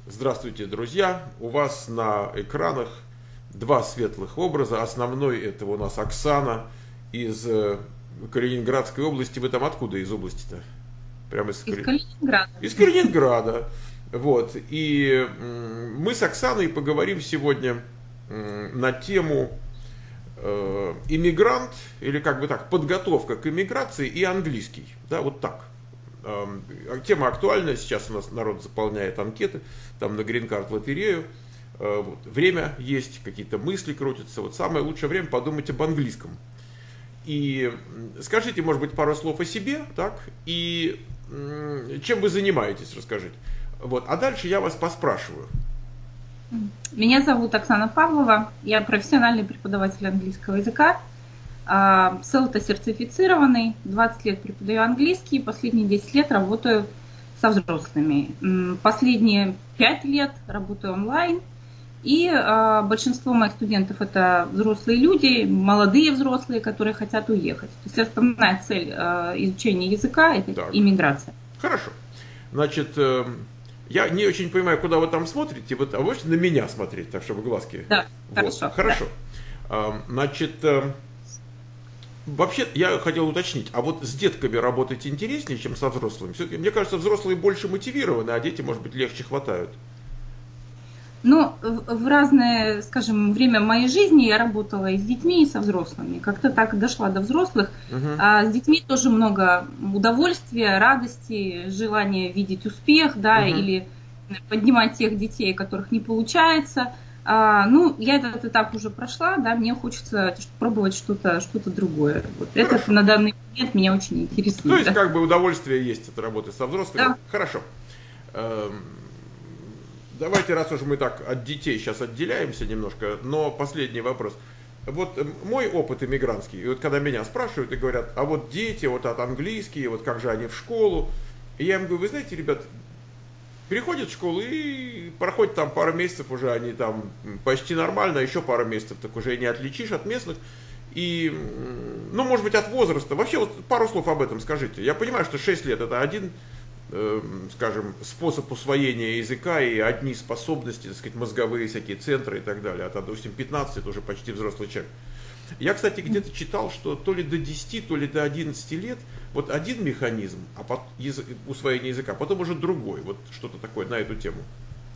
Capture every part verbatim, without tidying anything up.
Здравствуйте, друзья! У вас на экранах два светлых образа. Основной — это у нас Оксана из э, Калининградской области. Вы там откуда из области-то? Прямо из, Из Кали- Калининграда. из Калининграда. Вот. И м, мы с Оксаной поговорим сегодня м, на тему э, иммигрант, или как бы так, подготовка к иммиграции и английский. Да, вот так. Эм, Тема актуальная, сейчас у нас народ заполняет анкеты, там на грин-карт лотерею, Э, вот. Время есть, какие-то мысли крутятся, вот самое лучшее время подумать об английском. И м, скажите, может быть, пару слов о себе, так, и м, чем вы занимаетесь, расскажите. Вот. А дальше я вас поспрашиваю. Меня зовут Оксана Павлова, я профессиональный преподаватель английского языка, селто-сертифицированный, двадцать лет преподаю английский, последние десять лет работаю со взрослыми. М, Последние пять лет работаю онлайн, и а, большинство моих студентов это взрослые люди, молодые взрослые, которые хотят уехать. То есть основная цель а, изучения языка — это Так, иммиграция. хорошо. Значит, э, я не очень понимаю, куда вы там смотрите, вот, а вы можете на меня смотреть, так, чтобы глазки. Да, Вот, хорошо. хорошо. А, Значит, э, вообще, я хотел уточнить, а вот с детками работать интереснее, чем со взрослыми? Все-таки, мне кажется, взрослые больше мотивированы, а дети, может быть, легче хватают. Ну, в в разное, скажем, время моей жизни я работала и с детьми, и со взрослыми. Как-то так дошла до взрослых. Угу, А с детьми тоже много удовольствия, радости, желания видеть успех, да, угу. или поднимать тех детей, у которых не получается. А, ну, я этот этап уже прошла, да, мне хочется пробовать что-то что-то другое. Вот это Хорошо. на данный момент меня очень То интересует. есть, Да. как бы удовольствие есть от работы со взрослыми. Да. Хорошо. Эм, Давайте, раз уж мы так от детей сейчас отделяемся немножко, но последний вопрос. Вот э, мой опыт иммигрантский, и вот когда меня спрашивают и говорят, а вот дети, вот от английские, вот как же они в школу, и я им говорю, вы знаете, ребят, переходят в школу и проходит там пару месяцев, уже они там почти нормально, а еще пару месяцев, так уже и не отличишь от местных. И, м, ну, может быть, от возраста. Вообще, вот пару слов об этом скажите. Я понимаю, что шесть лет это один, э, скажем, способ усвоения языка и одни способности, так сказать, мозговые всякие центры и так далее. А, допустим, пятнадцать это уже почти взрослый человек. Я, кстати, где-то читал, что то ли до десяти, то ли до одиннадцати лет вот один механизм а потом, язык, усвоения языка, потом уже другой. Вот что-то такое на эту тему.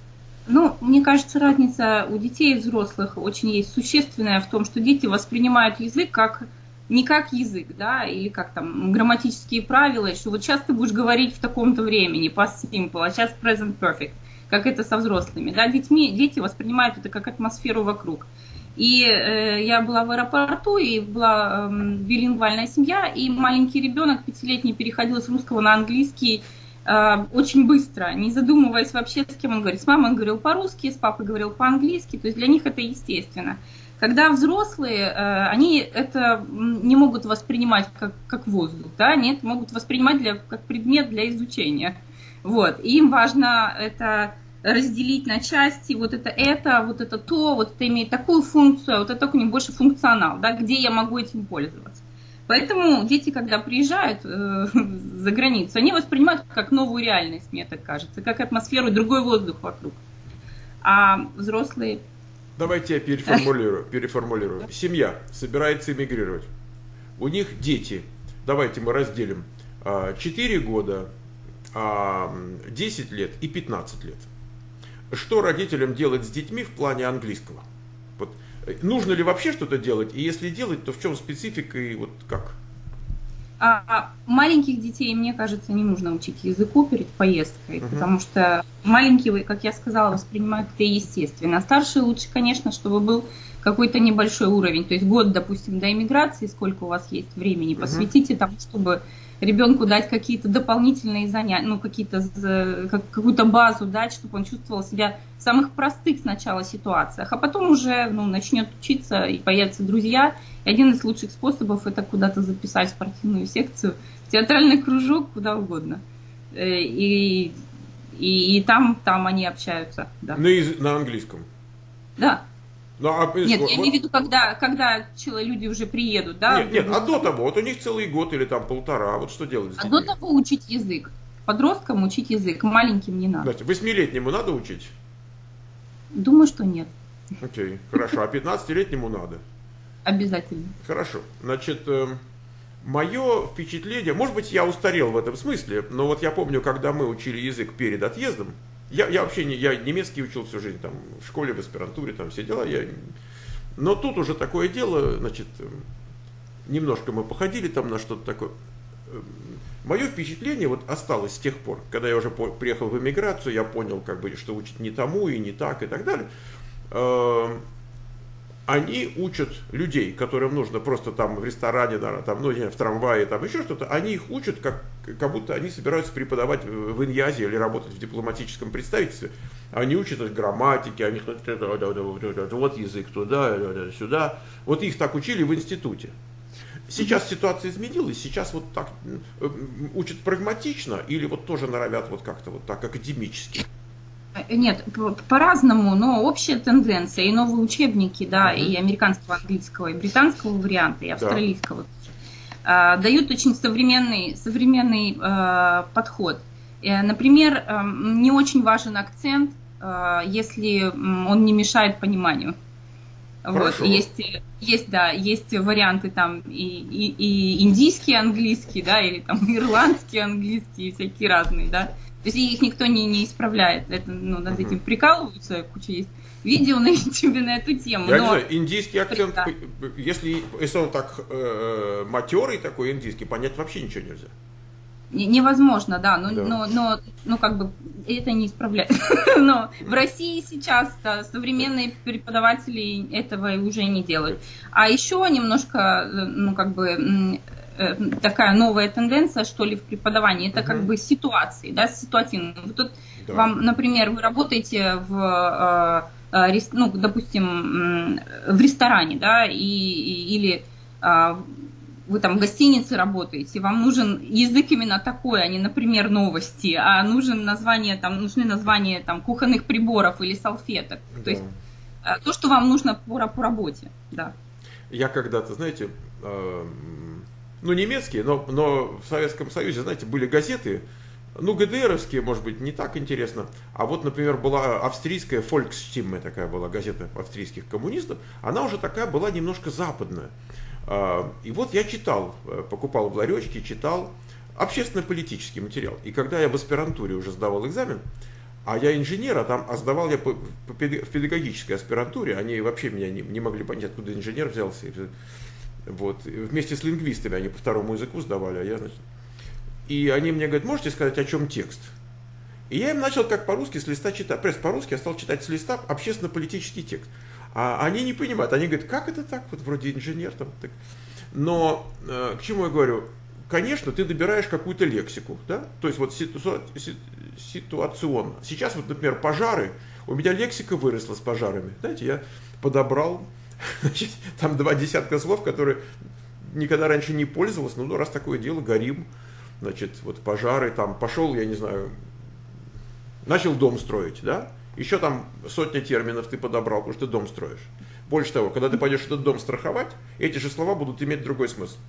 Ну, мне кажется, разница у детей и взрослых очень есть существенная в том, что дети воспринимают язык как не как язык, да, или как там грамматические правила, что вот сейчас ты будешь говорить в таком-то времени, past simple, а сейчас present perfect, как это со взрослыми, да, детьми, дети воспринимают это как атмосферу вокруг. И э, я была в аэропорту, и была э, билингвальная семья, и маленький ребенок пятилетний переходил с русского на английский э, очень быстро, не задумываясь вообще, с кем он говорит. С мамой он говорил по-русски, с папой говорил по-английски, то есть для них это естественно. Когда взрослые, э, они это не могут воспринимать как, как воздух, да, они это могут воспринимать для, как предмет для изучения. Вот. И им важно это разделить на части, вот это это, вот это то, вот это имеет такую функцию, а вот это только не больше функционал, да, где я могу этим пользоваться. Поэтому дети, когда приезжают э, за границу, они воспринимают как новую реальность, мне так кажется, как атмосферу, другой воздух вокруг. А взрослые... Давайте я переформулирую. переформулирую. Семья собирается эмигрировать. У них дети. Давайте мы разделим. четыре года, десять лет и пятнадцать лет. Что родителям делать с детьми в плане английского? Вот. Нужно ли вообще что-то делать? И если делать, то в чем специфика и вот как? А маленьких детей, мне кажется, не нужно учить языку перед поездкой, Угу. потому что маленькие, как я сказала, воспринимают это естественно. А старшие лучше, конечно, чтобы был какой-то небольшой уровень. То есть год, допустим, до иммиграции, сколько у вас есть времени, Угу. посвятите тому, чтобы ребенку дать какие-то дополнительные занятия, ну, какие-то, как, какую-то базу дать, чтобы он чувствовал себя в самых простых сначала ситуациях, а потом уже ну, начнет учиться и появятся друзья. И один из лучших способов это куда-то записать в спортивную секцию, в театральный кружок, куда угодно. И, и, и там, там они общаются. Да. На, из... на английском? Да. Ну, а, Нет, вот, я имею в виду, когда, когда люди уже приедут, да? Нет, нет, а до того, вот у них целый год или там полтора, вот что делать с А детьми? до того учить язык. подросткам учить язык, маленьким не надо. Восьмилетнему надо учить? Думаю, что нет. Окей, хорошо. А пятнадцатилетнему надо? Обязательно. Хорошо. Значит, мое впечатление, может быть, я устарел в этом смысле, но вот я помню, когда мы учили язык перед отъездом, я, я вообще не, я немецкий учил всю жизнь, там, в школе, в аспирантуре, там все дела, я... но тут уже такое дело, значит, немножко мы походили там на что-то такое. Мое впечатление вот осталось с тех пор, когда я уже приехал в эмиграцию, я понял, как бы, что учат не тому и не так и так далее. Они учат людей, которым нужно просто там в ресторане, там, ну, в трамвае, там еще что-то, они их учат, как, как будто они собираются преподавать в Иньязе или работать в дипломатическом представительстве. Они учат их грамматике, они вот язык туда, сюда. Вот их так учили в институте. Сейчас ситуация изменилась, сейчас вот так учат прагматично или вот тоже норовят вот как-то вот так академически? Нет, по-разному, но общая тенденция, и новые учебники, да, uh-huh. и американского, английского, и британского варианта, и австралийского, да. дают очень современный, современный э, подход. Например, э, не очень важен акцент, э, если он не мешает пониманию. Вот, есть, есть, да, есть варианты там и, и, и индийский английский, да, или там ирландский английский, и всякие разные, да. То есть их никто не, не исправляет. Это, ну, над этим прикалываются, куча есть видео на YouTube на эту тему. Я но... не знаю, индийский акцент, да. если, если он так э, матерый такой индийский, понять вообще ничего нельзя. Невозможно, да, но, да. но, но ну, как бы это не исправляет. Но в России сейчас да, современные преподаватели этого уже не делают. А еще немножко, ну, как бы, такая новая тенденция, что ли, в преподавании, это uh-huh. как бы ситуации, да, ситуативные. Вот тут да. вам, например, вы работаете в, ну, допустим, в ресторане, да, и, или вы там в гостинице работаете, вам нужен язык именно такой, а не, например, новости, а нужен название, там, нужны названия там, кухонных приборов или салфеток. Да. То есть то, что вам нужно по, по работе. Да. Я когда-то, знаете, э, ну немецкие, но, но в Советском Союзе, знаете, были газеты, ну ГДРовские, может быть, не так интересно, а вот, например, была австрийская Volksstimme, такая была газета австрийских коммунистов, она уже такая была немножко западная. И вот я читал, покупал в ларечке, читал общественно-политический материал. И когда я в аспирантуре уже сдавал экзамен, а я инженер, а там а сдавал я по, по, в педагогической аспирантуре, они вообще меня не, не могли понять, откуда инженер взялся. Вот. Вместе с лингвистами они по второму языку сдавали, а я, значит... И они мне говорят, можете сказать, о чем текст? И я им начал как по-русски с листа читать. Пресс по-русски я стал читать с листа общественно-политический текст. А они не понимают, они говорят, как это так, вот вроде инженер там. Так. Но э, к чему я говорю? Конечно, ты добираешь какую-то лексику, да? То есть вот ситу, ситуационно. Сейчас вот, например, пожары, у меня лексика выросла с пожарами. Знаете, я подобрал, значит, там два десятка слов, которые никогда раньше не пользовался, ну раз такое дело, горим, значит, вот пожары, там пошел, я не знаю, начал дом строить, да? Еще там сотни терминов ты подобрал, потому что ты дом строишь. Больше того, когда ты пойдешь этот дом страховать, эти же слова будут иметь другой смысл.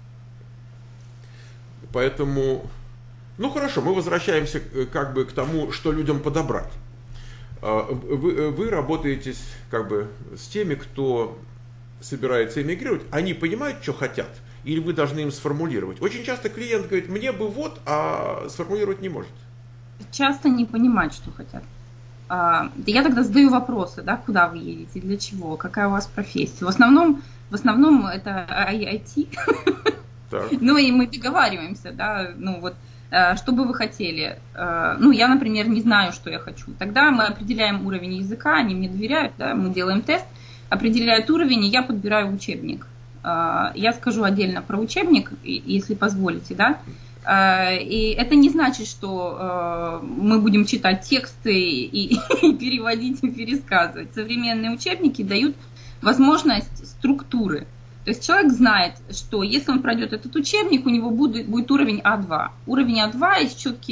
Поэтому, ну хорошо, мы возвращаемся как бы к тому, что людям подобрать. Вы, вы работаете как бы с теми, кто собирается эмигрировать, они понимают, что хотят, или вы должны им сформулировать. Очень часто клиент говорит, мне бы вот, а сформулировать не может. Часто не понимают, что хотят. Я тогда задаю вопросы, да, куда вы едете, для чего, какая у вас профессия. В основном, в основном это ай ти. Ну и мы договариваемся, да, ну вот, что бы вы хотели. Ну я, например, не знаю, что я хочу. Тогда мы определяем уровень языка, они мне доверяют, да, мы делаем тест, определяют уровень, и я подбираю учебник. Я скажу отдельно про учебник, если позволите, да. И это не значит, что мы будем читать тексты и, и переводить и пересказывать. Современные учебники дают возможность структуры. То есть человек знает, что если он пройдет этот учебник, у него будет, будет уровень а два. Уровень а два есть четкие,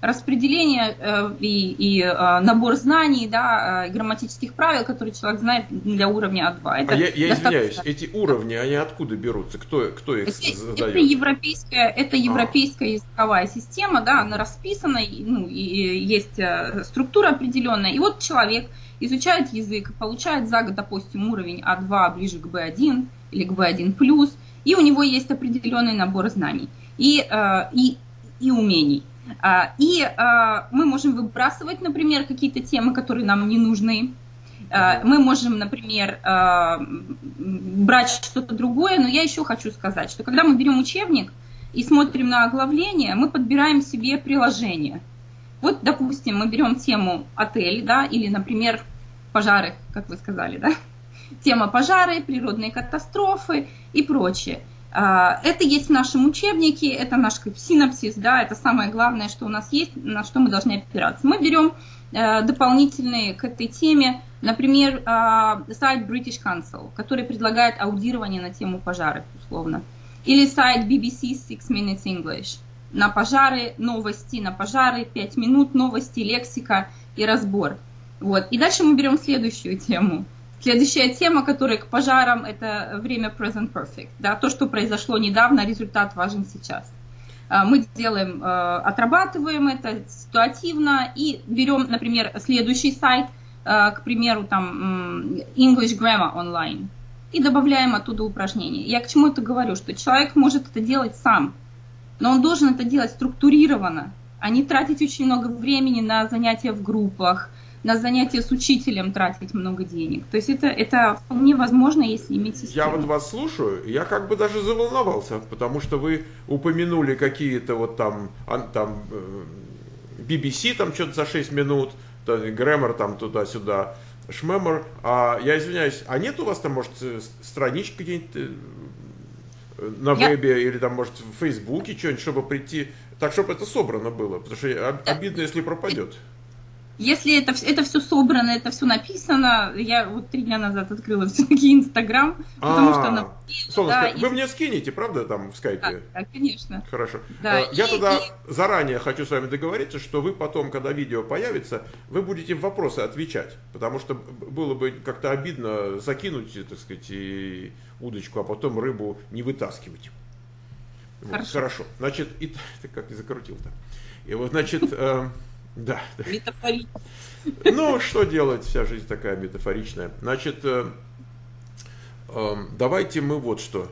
распределение э, и, и э, набор знаний, да, э, грамматических правил, которые человек знает для уровня А два. Это а я, я достаточно... извиняюсь, эти уровни, они откуда берутся? Кто, кто их это, задает? Это европейская, это европейская а. языковая система, да, она расписана, ну, и есть структура определенная. И вот человек изучает язык, получает за год, допустим, уровень А два ближе к Бэ один или к Бэ один плюс, и у него есть определенный набор знаний и, э, и, и умений. И э, мы можем выбрасывать, например, какие-то темы, которые нам не нужны. Э, мы можем, например, э, брать что-то другое, но я еще хочу сказать, что когда мы берем учебник и смотрим на оглавление, мы подбираем себе приложение. Вот, допустим, мы берем тему отель, да, или, например, пожары, как вы сказали, да, тема пожары, природные катастрофы и прочее. Это есть в нашем учебнике, это наш синопсис, да, это самое главное, что у нас есть, на что мы должны опираться. Мы берем э, дополнительные к этой теме, например, э, сайт British Council, который предлагает аудирование на тему пожаров, условно, или сайт Би Би Си Six Minutes English на пожары, новости на пожары, пять минут, новости, лексика и разбор. Вот. И дальше мы берем следующую тему. Следующая тема, которая к пожарам, это время present perfect. Да, то, что произошло недавно, результат важен сейчас. Мы делаем, отрабатываем это ситуативно и берем, например, следующий сайт, к примеру, там English Grammar Online, и добавляем оттуда упражнения. Я к чему это говорю? Что человек может это делать сам, но он должен это делать структурированно, а не тратить очень много времени на занятия в группах, на занятия с учителем тратить много денег. То есть это, это вполне возможно, если иметь систему. Я вот вас слушаю, я как бы даже заволновался, потому что вы упомянули какие-то вот там, там Би Би Си там что-то за шесть минут, Грэммер там туда-сюда, Шмемер. А я извиняюсь, а нет у вас там, может, странички какие-нибудь на я... вебе или там, может, в Фейсбуке что-нибудь, чтобы прийти, так, чтобы это собрано было, потому что обидно, если пропадет. Если это, это все собрано, это все написано, я вот три дня назад открыла все-таки Инстаграм, потому а, что она... Солнышко, да, вы и... мне скинете, правда, там в скайпе? Да, да, конечно. Хорошо. Да, я и, тогда и... заранее хочу с вами договориться, что вы потом, когда видео появится, вы будете в вопросы отвечать, потому что было бы как-то обидно закинуть, так сказать, и удочку, а потом рыбу не вытаскивать. Хорошо. Вот, хорошо. Значит, и... ты как и закрутил-то. И вот, значит... Да. Метафорично. Ну, что делать, вся жизнь такая метафоричная. Значит, э, э, давайте мы вот что.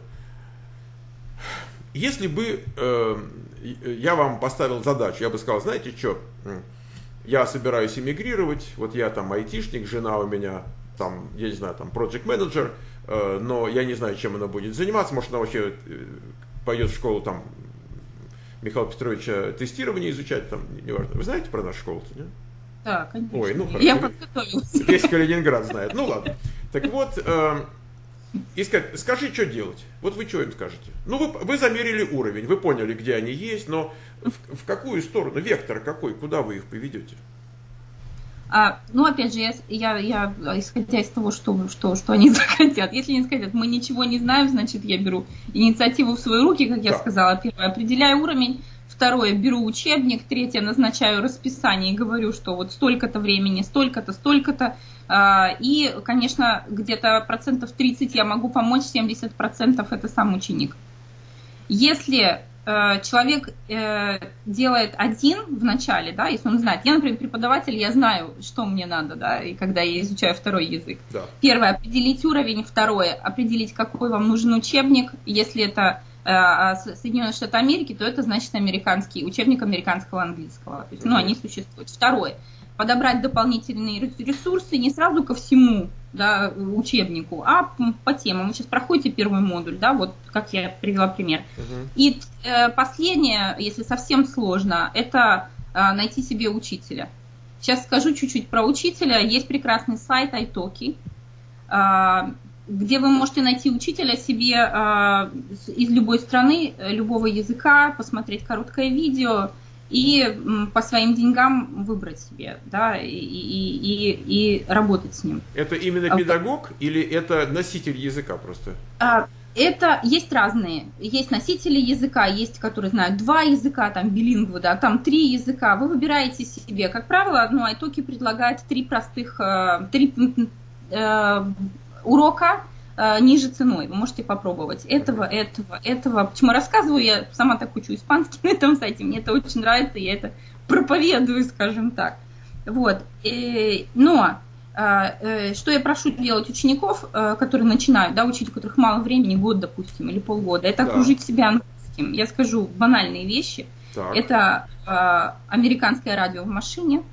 Если бы э, я вам поставил задачу, я бы сказал, знаете что, я собираюсь эмигрировать, вот я там айтишник, жена у меня там, я не знаю, там, project менеджер, э, но я не знаю, чем она будет заниматься, может, она вообще пойдет в школу там, Михаила Петровича тестирование изучать, там, неважно. Вы знаете про нашу школу? Нет? Да, конечно. Ой, ну я хорошо. подготовилась. Весь Калининград знает. Ну ладно. Так вот, э, искать, скажи, что делать. Вот вы что им скажете? Ну, вы, вы замерили уровень, вы поняли, где они есть, но в, в какую сторону, вектор какой, куда вы их поведете? А, ну, опять же, я, я, я исходя из того, что, что, что они захотят. Если они скажут, мы ничего не знаем, значит, я беру инициативу в свои руки, как я да. сказала. Первое, определяю уровень. Второе, беру учебник. Третье, назначаю расписание и говорю, что вот столько-то времени, столько-то, столько-то. А, и, конечно, где-то процентов тридцать я могу помочь, семьдесят процентов это сам ученик. Если... человек э, делает один в начале, да, если он знает. Я, например, преподаватель, я знаю, что мне надо, да, и когда я изучаю второй язык. Да. Первое, определить уровень. Второе, определить, какой вам нужен учебник. Если это э, Соединенные Штаты Америки, то это значит американский, учебник американского английского. То есть, ну, они существуют. Второе, подобрать дополнительные ресурсы не сразу ко всему, да, учебнику, а по темам. Вы сейчас проходите первый модуль, да, вот как я привела пример. Uh-huh. И э, последнее, если совсем сложно, это э, найти себе учителя. Сейчас скажу чуть-чуть про учителя. Есть прекрасный сайт iTalki, э, где вы можете найти учителя себе э, из любой страны, любого языка, посмотреть короткое видео и по своим деньгам выбрать себе, да, и, и, и, и работать с ним. Это именно педагог а, или это носитель языка просто? А, Это есть разные. Есть носители языка, есть, которые знают два языка, там билингвы, да, там три языка. Вы выбираете себе. Как правило, ну, iTalki предлагает три простых, э, три э, урока э, ниже ценой. Вы можете попробовать этого, этого, этого. Почему я рассказываю? Я сама так учу испанский на этом сайте. Мне это очень нравится, я это проповедую, скажем так. Вот. И, но что я прошу делать учеников, которые начинают, да, учить, у которых мало времени, год, допустим, или полгода, это да. окружить себя английским. Я скажу банальные вещи. Так. Это э, американское радио в машине,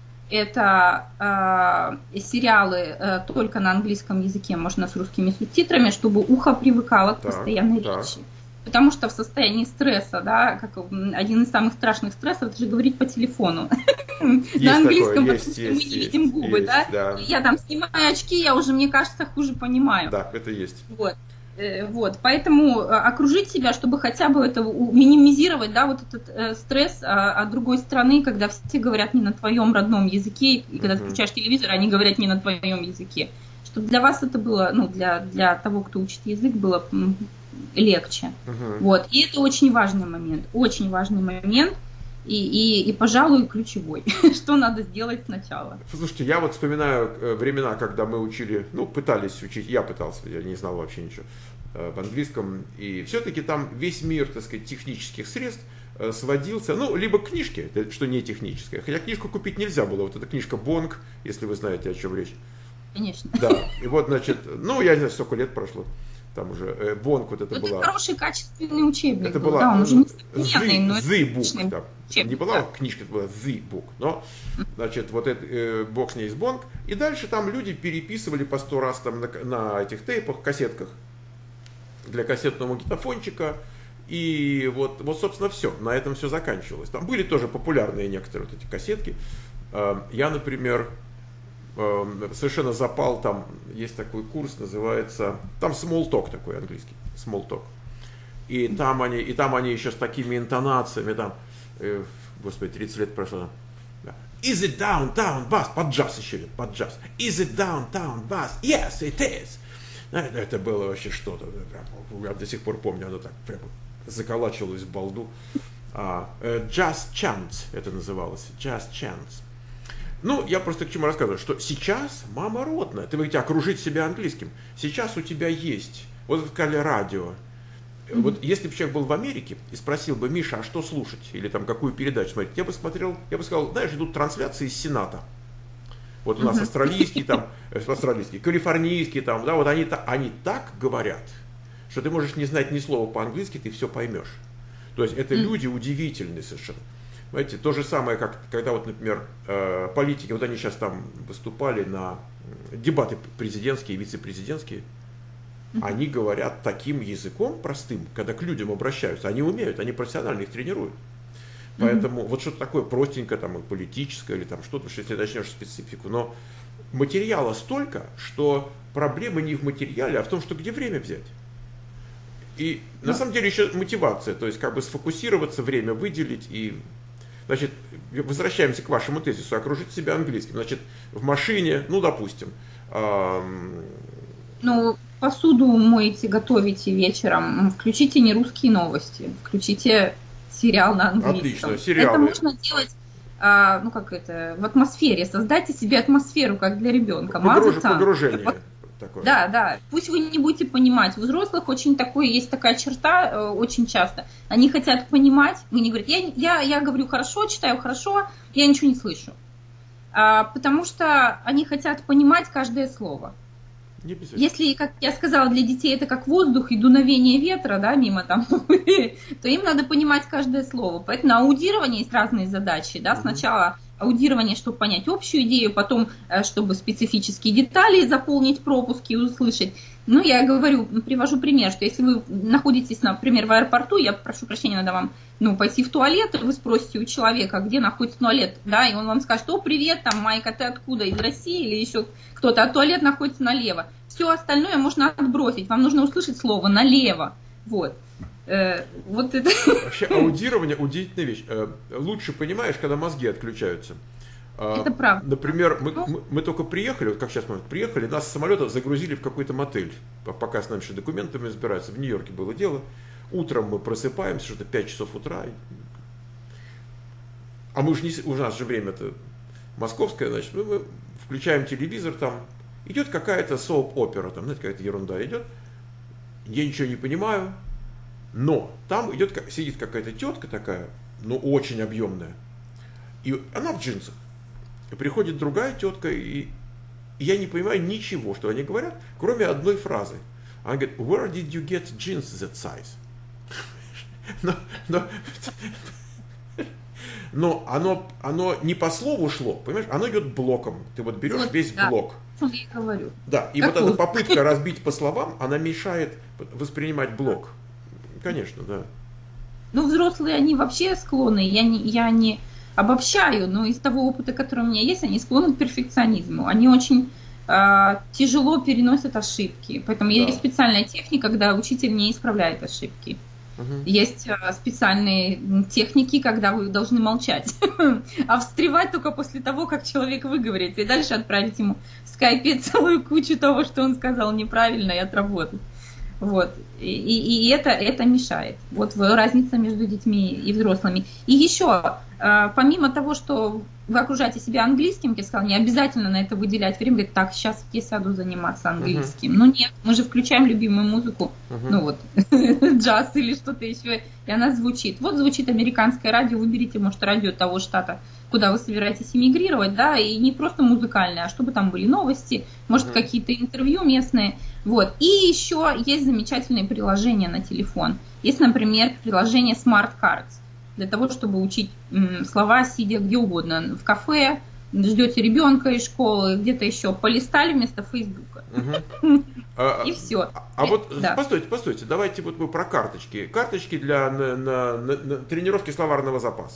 это э, сериалы э, только на английском языке, можно с русскими субтитрами, чтобы ухо привыкало к так, постоянной так. речи. Потому что в состоянии стресса, да, как один из самых страшных стрессов, это же говорить по телефону. На английском, потому что мы не видим губы, да. Я там снимаю очки, я уже, мне кажется, хуже понимаю. Да, это есть. Вот. Вот, поэтому окружить себя, чтобы хотя бы это минимизировать, да, вот этот э, стресс, а, а другой стороны, когда все говорят не на твоем родном языке, и когда ты включаешь телевизор, они говорят не на твоем языке. Чтобы для вас это было, ну, для, для того, кто учит язык, было легче. Uh-huh. Вот. И это очень важный момент, очень важный момент и, и, и пожалуй, ключевой. Что надо сделать сначала? Слушайте, я вот вспоминаю времена, когда мы учили, ну, пытались учить, я пытался, я не знал вообще ничего в английском, и все-таки там весь мир, так сказать, технических средств сводился, ну, либо книжки, что не техническое, хотя книжку купить нельзя было, вот эта книжка Бонг, если вы знаете, о чем речь. Конечно. Да, и вот, значит, ну, я не знаю, сколько лет прошло. Там уже э, Бонг вот это, это была... Это хороший, качественный учебник это был. Была, да, он уже не современный, но The Book, да. Учебник, Не была да. книжка, это была The Book. Но, значит, вот это, э, бог с ней из Бонг. И дальше там люди переписывали по сто раз там на, на этих тейпах, кассетках для кассетного магнитофончика. И вот, вот, собственно, все. На этом все заканчивалось. Там были тоже популярные некоторые вот эти кассетки. Э, я, например... совершенно запал, там есть такой курс, называется, там small talk такой английский, small talk. И там они, и там они еще с такими интонациями, там, э, господи, тридцать лет прошло, да. Is it downtown bus? Под джаз еще идет, под джаз. Is it downtown bus? Yes, it is. Это, это было вообще что-то, прям, я до сих пор помню, оно так прям заколачивалось в балду. А, uh, Just Chance это называлось, Just Chance. Ну, я просто к чему рассказываю, что сейчас мама родная, ты говорите, окружить себя английским. Сейчас у тебя есть, вот вы сказали радио. Mm-hmm. Вот если бы человек был в Америке и спросил бы, Миша, а что слушать? Или там какую передачу смотреть? Я бы смотрел, я бы сказал, знаешь, идут трансляции из Сената. Вот у нас mm-hmm. австралийский, там, австралийский, калифорнийский, там, да, вот они, они так говорят, что ты можешь не знать ни слова по-английски, ты все поймешь. То есть это mm-hmm. люди удивительные совершенно. Знаете, то же самое, как когда, вот, например, э, политики, вот они сейчас там выступали на дебаты президентские, вице-президентские, mm-hmm. они говорят таким языком простым, когда к людям обращаются, они умеют, они профессионально их тренируют. Поэтому mm-hmm. вот что-то такое простенькое, там, и политическое, или там что-то, что если начнешь специфику, но материала столько, что проблема не в материале, а в том, что где время взять. И mm-hmm. на самом деле еще мотивация, то есть как бы сфокусироваться, время выделить и... Значит, возвращаемся к вашему тезису, окружить себя английским. Значит, в машине, ну, допустим. Эм... Ну, посуду моете, готовите вечером, включите не русские новости, включите сериал на английском. Отлично, сериалы. Это можно делать, а, ну, как это, в атмосфере. Создайте себе атмосферу, как для ребенка. Погруж... Погружение. Такое. Да, да. Пусть вы не будете понимать. У взрослых очень такое, есть такая черта, э, очень часто. Они хотят понимать. Мне говорят, я, я, я говорю хорошо, читаю хорошо, я ничего не слышу. А, потому что они хотят понимать каждое слово. Если, как я сказала, для детей это как воздух и дуновение ветра, да, мимо там, то им надо понимать каждое слово. Поэтому на аудирование есть разные задачи, да, сначала аудирование, чтобы понять общую идею, потом, чтобы специфические детали заполнить, пропуски, услышать. Ну, я говорю, привожу пример, что если вы находитесь, например, в аэропорту, я прошу прощения, надо вам, ну, пойти в туалет, вы спросите у человека, где находится туалет, да, и он вам скажет, о, привет, там, Майка, ты откуда, из России или еще кто-то, а туалет находится налево. Все остальное можно отбросить, вам нужно услышать слово налево, вот. Э, вот это. Вообще аудирование удивительная вещь. Э, лучше понимаешь, когда мозги отключаются. Это правда. Например, мы, мы, мы только приехали, вот как сейчас мы приехали, нас с самолета загрузили в какой-то мотель, пока с нами еще документами разбираются. В Нью-Йорке было дело. Утром мы просыпаемся, что-то пять часов утра. А мы же не, у нас же время-то московское, значит, мы, мы включаем телевизор, там идет какая-то соуп-опера, там, знаете, какая-то ерунда идет. Я ничего не понимаю, но там идет, сидит какая-то тетка такая, ну, очень объемная. И она в джинсах. И приходит другая тетка, и, и я не понимаю ничего, что они говорят, кроме одной фразы. Она говорит, where did you get jeans that size? Но, но, но оно, оно не по слову шло, понимаешь? Оно идет блоком. Ты вот берешь вот, весь да, блок. Я говорю. Да, и как вот эта попытка разбить по словам, она мешает воспринимать блок. Конечно, да. Ну, взрослые, они вообще склонны, я не, я не обобщаю, но из того опыта, который у меня есть, они склонны к перфекционизму. Они очень э, тяжело переносят ошибки. Поэтому да. Есть специальная техника, когда учитель не исправляет ошибки. Угу. Есть э, специальные техники, когда вы должны молчать, а встревать только после того, как человек выговорится, и дальше отправить ему в скайпе целую кучу того, что он сказал неправильно, и отработать. Вот. И, и, и это, это мешает. Вот разница между детьми и взрослыми. И еще, э, помимо того, что вы окружаете себя английским, как я сказала, не обязательно на это выделять время, говорит, так, сейчас я сяду заниматься английским. Uh-huh. Ну нет, мы же включаем любимую музыку, uh-huh. ну вот, джаз или что-то еще, и она звучит. Вот звучит американское радио, выберите, может, радио того штата, куда вы собираетесь эмигрировать, да, и не просто музыкальное, а чтобы там были новости, может, uh-huh. какие-то интервью местные. Вот. И еще есть замечательные приложения на телефон. Есть, например, приложение Smart Cards для того, чтобы учить м, слова, сидя где угодно. В кафе, ждете ребенка из школы, где-то еще. Полистали вместо Фейсбука. И все. А вот, постойте, постойте, давайте вот мы про карточки. Карточки для тренировки словарного запаса.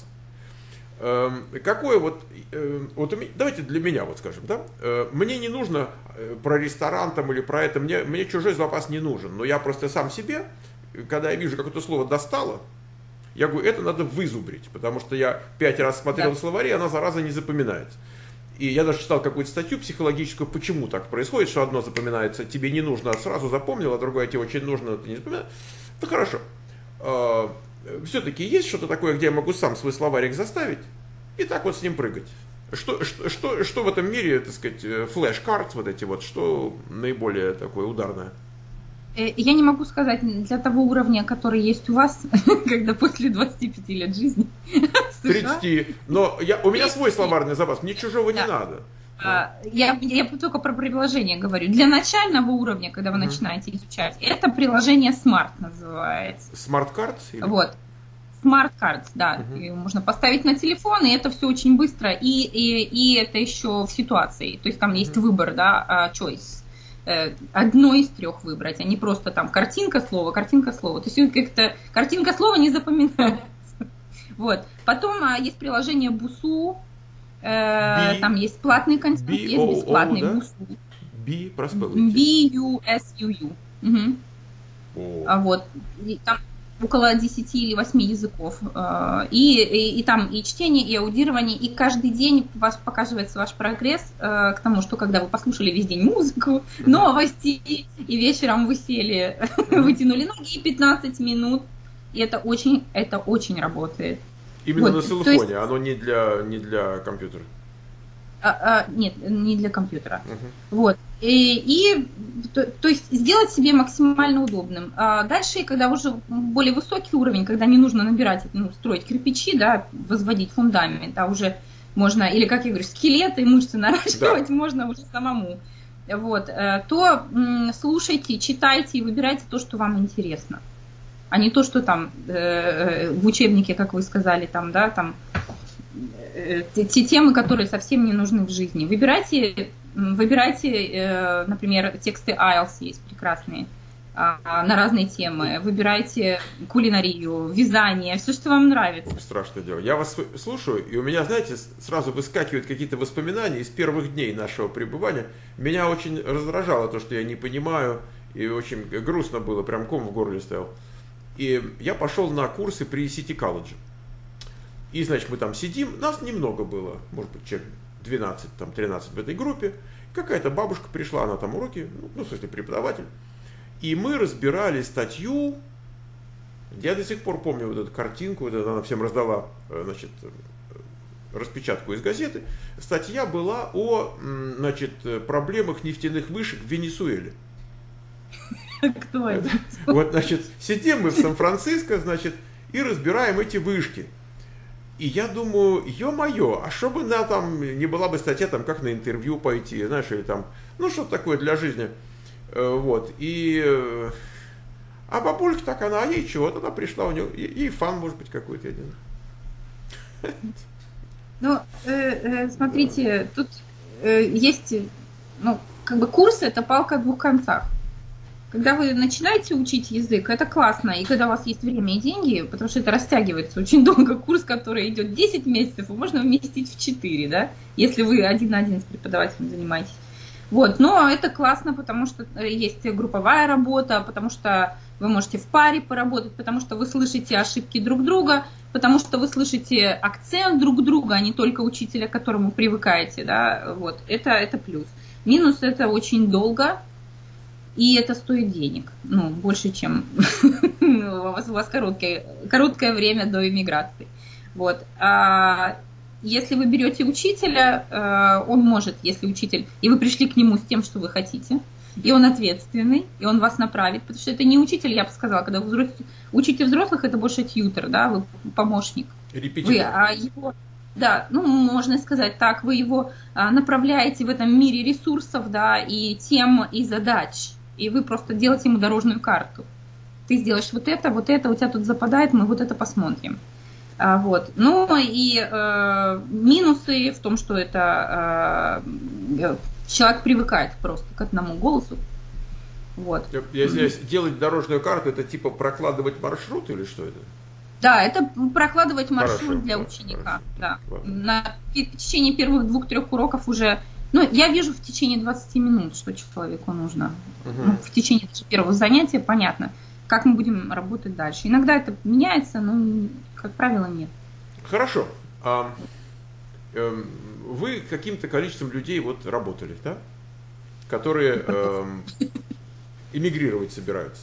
Какое вот, вот давайте для меня вот скажем, да, мне не нужно про ресторан там или про это, мне, мне чужой запас не нужен, но я просто сам себе, когда я вижу, как это слово достало, я говорю, это надо вызубрить, потому что я пять раз смотрел да. в словаре, она зараза не запоминается. И я даже читал какую-то статью психологическую, почему так происходит, что одно запоминается, тебе не нужно, сразу запомнил, а другое тебе очень нужно, ты не запоминаешь. Ну хорошо. Все-таки есть что-то такое, где я могу сам свой словарик заставить и так вот с ним прыгать. Что, что, что, что в этом мире, так сказать, флеш-карт вот эти вот, что наиболее такое ударное? Я не могу сказать для того уровня, который есть у вас, когда после двадцати пяти лет жизни. тридцати. Но я, у меня свой словарный запас, мне чужого да. не надо. Я, я только про приложение говорю. Для начального уровня, когда вы uh-huh. начинаете изучать, это приложение Smart называется. Smart Cards? Или? Вот. Smart Cards, да. Uh-huh. Ее можно поставить на телефон, и это все очень быстро. И, и, и это еще в ситуации. То есть там uh-huh. есть выбор, да, choice. Одно из трех выбрать, а не просто там картинка слова, картинка слова. То есть как-то картинка слова не запоминается. Вот. Потом а, есть приложение Бусу. Э, там есть платный контент, есть бесплатный Бусу. Би, проспелуйте. Би ю эс ю ю. А вот. И там около десяти или восьми языков. И, и, и там и чтение, и аудирование, и каждый день у вас показывается ваш прогресс к тому, что когда вы послушали весь день музыку, новости, и вечером вы сели, вытянули ноги, и пятнадцать минут. И это очень, это очень работает. Именно вот, на телефоне, есть, оно не для, не для компьютера? А, а, нет, не для компьютера. Uh-huh. Вот. И, и то, то есть сделать себе максимально удобным. А дальше, когда уже более высокий уровень, когда не нужно набирать, ну, строить кирпичи, да, возводить фундамент, а уже можно, или, как я говорю, скелеты, мышцы наращивать да. можно уже самому. Вот. То м, слушайте, читайте и выбирайте то, что вам интересно. А не то, что там э, в учебнике, как вы сказали, там, да, там э, те, те темы, которые совсем не нужны в жизни. Выбирайте, выбирайте, э, например, тексты ай эл ти эс есть прекрасные э, на разные темы. Выбирайте кулинарию, вязание, все, что вам нравится. Страшное дело. Я вас слушаю, и у меня, знаете, сразу выскакивают какие-то воспоминания из первых дней нашего пребывания. Меня очень раздражало то, что я не понимаю, и очень грустно было, прям ком в горле стоял. И я пошел на курсы при City College. И, значит, мы там сидим, нас немного было, может быть, человек двенадцать, там, тринадцать в этой группе. Какая-то бабушка пришла, она там уроки, ну, в смысле, преподаватель. И мы разбирали статью. Я до сих пор помню вот эту картинку, вот это она всем раздала, значит, распечатку из газеты. Статья была о, значит, проблемах нефтяных вышек в Венесуэле. Кто это? Вот, значит, сидим мы в Сан-Франциско, значит, и разбираем эти вышки. И я думаю, ё-моё, а что бы на там, не была бы статья, там, как на интервью пойти, знаешь, или там, ну, что такое для жизни. Вот, и... А бабулька так, она, а ей чего? Тогда пришла у нее, ей фан, может быть, какой-то один. Ну, э, э, смотрите, тут э, есть, ну, как бы курс — это палка о двух концах. Когда вы начинаете учить язык, это классно, и когда у вас есть время и деньги, потому что это растягивается очень долго, курс, который идет десять месяцев, можно вместить в четыре, да, если вы один на один с преподавателем занимаетесь. Вот, но это классно, потому что есть групповая работа, потому что вы можете в паре поработать, потому что вы слышите ошибки друг друга, потому что вы слышите акцент друг друга, а не только учителя, к которому привыкаете, да, вот, это, это плюс. Минус — это очень долго, и это стоит денег, ну, больше, чем у вас, у вас короткое, короткое время до иммиграции, вот. А если вы берете учителя, он может, если учитель, и вы пришли к нему с тем, что вы хотите, и он ответственный, и он вас направит, потому что это не учитель, я бы сказала, когда вы взрос... учите взрослых, это больше тьютер, да, вы помощник. Репетитор. Вы, а его, да, ну, можно сказать так, вы его а, направляете в этом мире ресурсов, да, и тем, и задач, и вы просто делаете ему дорожную карту. Ты сделаешь вот это, вот это, у тебя тут западает, мы вот это посмотрим. А, вот. Ну и э, минусы в том, что это э, человек привыкает просто к одному голосу. Вот. Если делать дорожную карту, это типа прокладывать маршрут или что это? Да, это прокладывать маршрут Хорошо, для да, ученика. хорошо, Да. На, в течение первых двух-трех уроков уже, ну, я вижу в течение двадцати минут, что человеку нужно. Угу. Ну, в течение первого занятия понятно, как мы будем работать дальше. Иногда это меняется, но, как правило, нет. Хорошо. А, э, вы каким-то количеством людей вот работали, да? Которые э, эмигрировать собираются.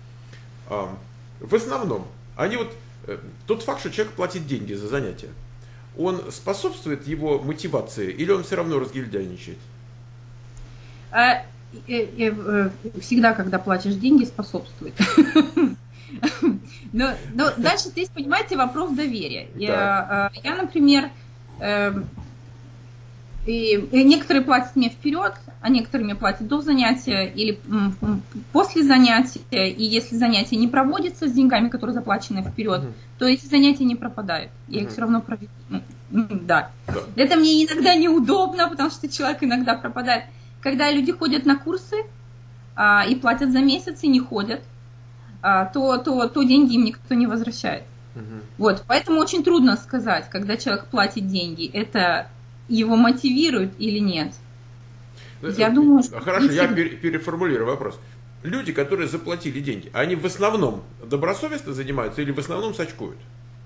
А, в основном, они вот, э, тот факт, что человек платит деньги за занятия, он способствует его мотивации или он все равно разгильдяйничает? А, э, э, всегда, когда платишь деньги, способствует. Но, но дальше здесь, понимаете, вопрос доверия. Я, я, например, э, и некоторые платят мне вперед, а некоторые мне платят до занятия или после занятия. И если занятие не проводится с деньгами, которые заплачены вперед, угу. то эти занятия не пропадают. Я угу. их все равно проведу. Да. да. Это мне иногда неудобно, потому что человек иногда пропадает. Когда люди ходят на курсы а, и платят за месяц и не ходят, То, то, то деньги им никто не возвращает. Uh-huh. Вот, поэтому очень трудно сказать, когда человек платит деньги, это его мотивирует или нет. Я uh-huh. думаю, что... Хорошо, я пере- переформулирую вопрос. Люди, которые заплатили деньги, они в основном добросовестно занимаются или в основном сачкуют?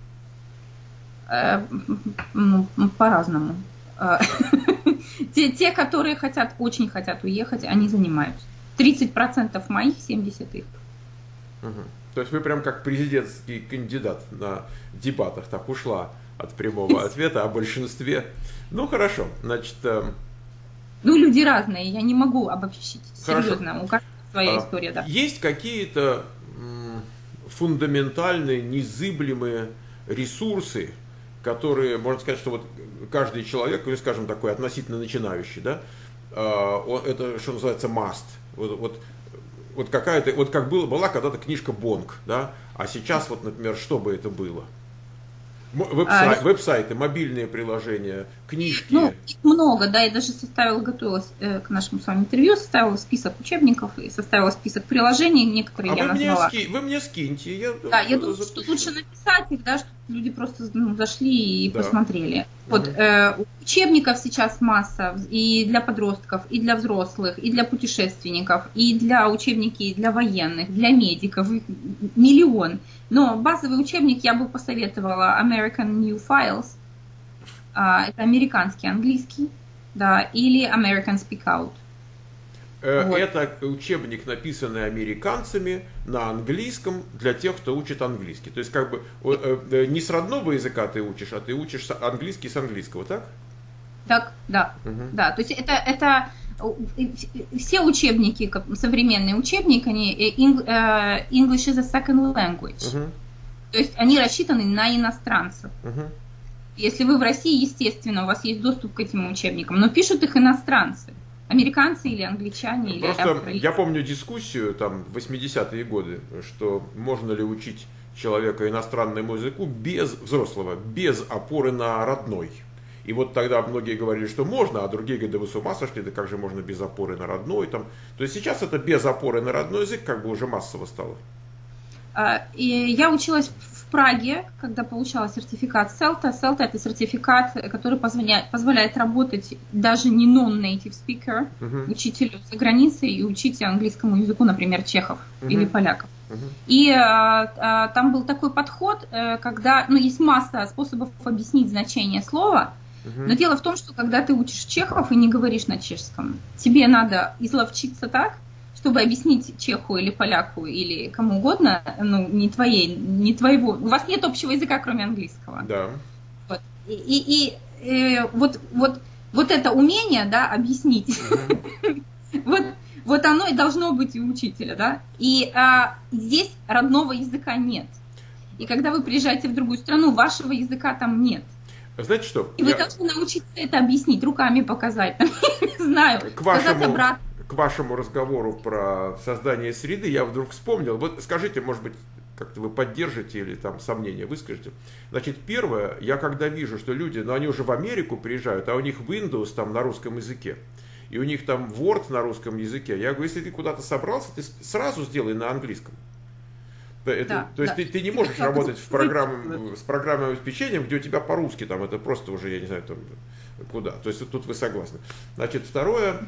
Uh, ну, по-разному. Uh, те, те, которые хотят, очень хотят уехать, они занимаются. тридцать процентов моих, семьдесят процентов их. Угу. То есть вы прям как президентский кандидат на дебатах так ушла от прямого ответа о большинстве. Ну хорошо, значит... Э... Ну люди разные, я не могу обобщить. Серьезно, у каждого своя а, история, да. Есть какие-то м, фундаментальные, незыблемые ресурсы, которые, можно сказать, что вот каждый человек, или, скажем, такой относительно начинающий, да, э, это, что называется, must. Вот, вот Вот какая-то, вот как было, была когда-то книжка Бонг, да, а сейчас вот, например, что бы это было? Веб-сайт, а, веб-сайты, мобильные приложения, книжки. Ну, их много, да, я даже составила, готовилась э, к нашему с вами интервью, составила список учебников и составила список приложений, некоторые а я вы назвала. Мне ски, вы мне скиньте. Я, да, я думаю, запущу. Что лучше написать их, да, чтобы люди просто ну, зашли и да. посмотрели. Вот, угу. э, учебников сейчас масса и для подростков, и для взрослых, и для путешественников, и для учебники, и для военных, для медиков, миллион. Но базовый учебник я бы посоветовала American New Files. Это американский английский. да, или American Speak Out. Вот. Это учебник, написанный американцами на английском для тех, кто учит английский. То есть, как бы, не с родного языка ты учишь, а ты учишь английский с английского, так? Так, да. Угу. Да, то есть это, это все учебники, современные учебники, они English is a second language. Угу. То есть они рассчитаны на иностранцев. Угу. Если вы в России, естественно, у вас есть доступ к этим учебникам, но пишут их иностранцы. Американцы или англичане. Просто или я помню дискуссию там в восьмидесятые годы, что можно ли учить человека иностранному языку без взрослого, без опоры на родной. И вот тогда многие говорили, что можно, а другие говорят, да вы с ума сошли, да как же можно без опоры на родной. Там. То есть сейчас это без опоры на родной язык как бы уже массово стало. И я училась в Праге, когда получала сертификат селта. селта это сертификат, который позволяет, позволяет работать даже не non-native speaker, uh-huh. учителю за границей и учить английскому языку, например, чехов uh-huh. или поляков. Uh-huh. И а, а, там был такой подход, когда, ну, есть масса способов объяснить значение слова, uh-huh. но дело в том, что когда ты учишь чехов и не говоришь на чешском, тебе надо изловчиться так, чтобы объяснить чеху или поляку или кому угодно, ну, не твоей, не твоего, у вас нет общего языка, кроме английского. Да. Вот. И, и, и э, вот, вот, вот это умение, да, объяснить, mm-hmm. вот, вот оно и должно быть у учителя, да. И а, здесь родного языка нет. И когда вы приезжаете в другую страну, вашего языка там нет. Знаете что? И я... вы должны научиться это объяснить, руками показать, не знаю, к вашему... К вашему разговору про создание среды я вдруг вспомнил. Вот скажите, может быть, как-то вы поддержите или там сомнения выскажете. Значит, первое, я когда вижу, что люди, ну они уже в Америку приезжают, а у них Windows там на русском языке, и у них там Word на русском языке, я говорю, если ты куда-то собрался, ты сразу сделай на английском. Это, да, то есть да. ты, ты не можешь это работать в программ, с программным обеспечением, где у тебя по-русски там, это просто уже, я не знаю, там, куда. То есть тут вы согласны. Значит, второе...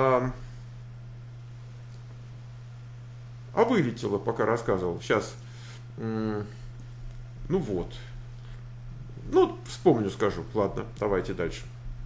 А вылетело, пока рассказывал. Сейчас, ну вот. Ну, вспомню, скажу. Ладно, давайте дальше.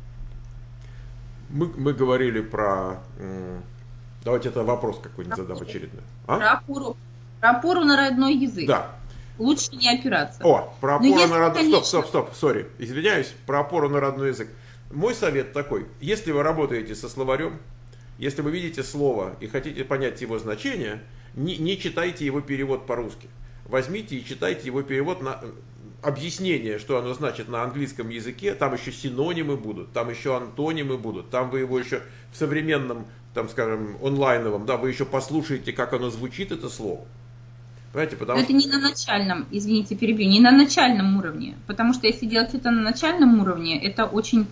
Мы, мы говорили про... Давайте это вопрос какой-нибудь задам очередной. А? Про опору. Про опору на родной язык. Да. Лучше не опираться. О, про опору если, на родной язык. Стоп, стоп, стоп, сори. Извиняюсь. Про опору на родной язык. Мой совет такой. Если вы работаете со словарем, если вы видите слово и хотите понять его значение, не, не читайте его перевод по-русски. Возьмите и читайте его перевод на объяснение, что оно значит на английском языке. Там еще синонимы будут, там еще антонимы будут. Там вы его еще в современном, там, скажем, онлайновом, да, вы еще послушаете, как оно звучит, это слово. Понимаете, потому Но что... это не на начальном, извините, перебью, не на начальном уровне. Потому что если делать это на начальном уровне, это очень...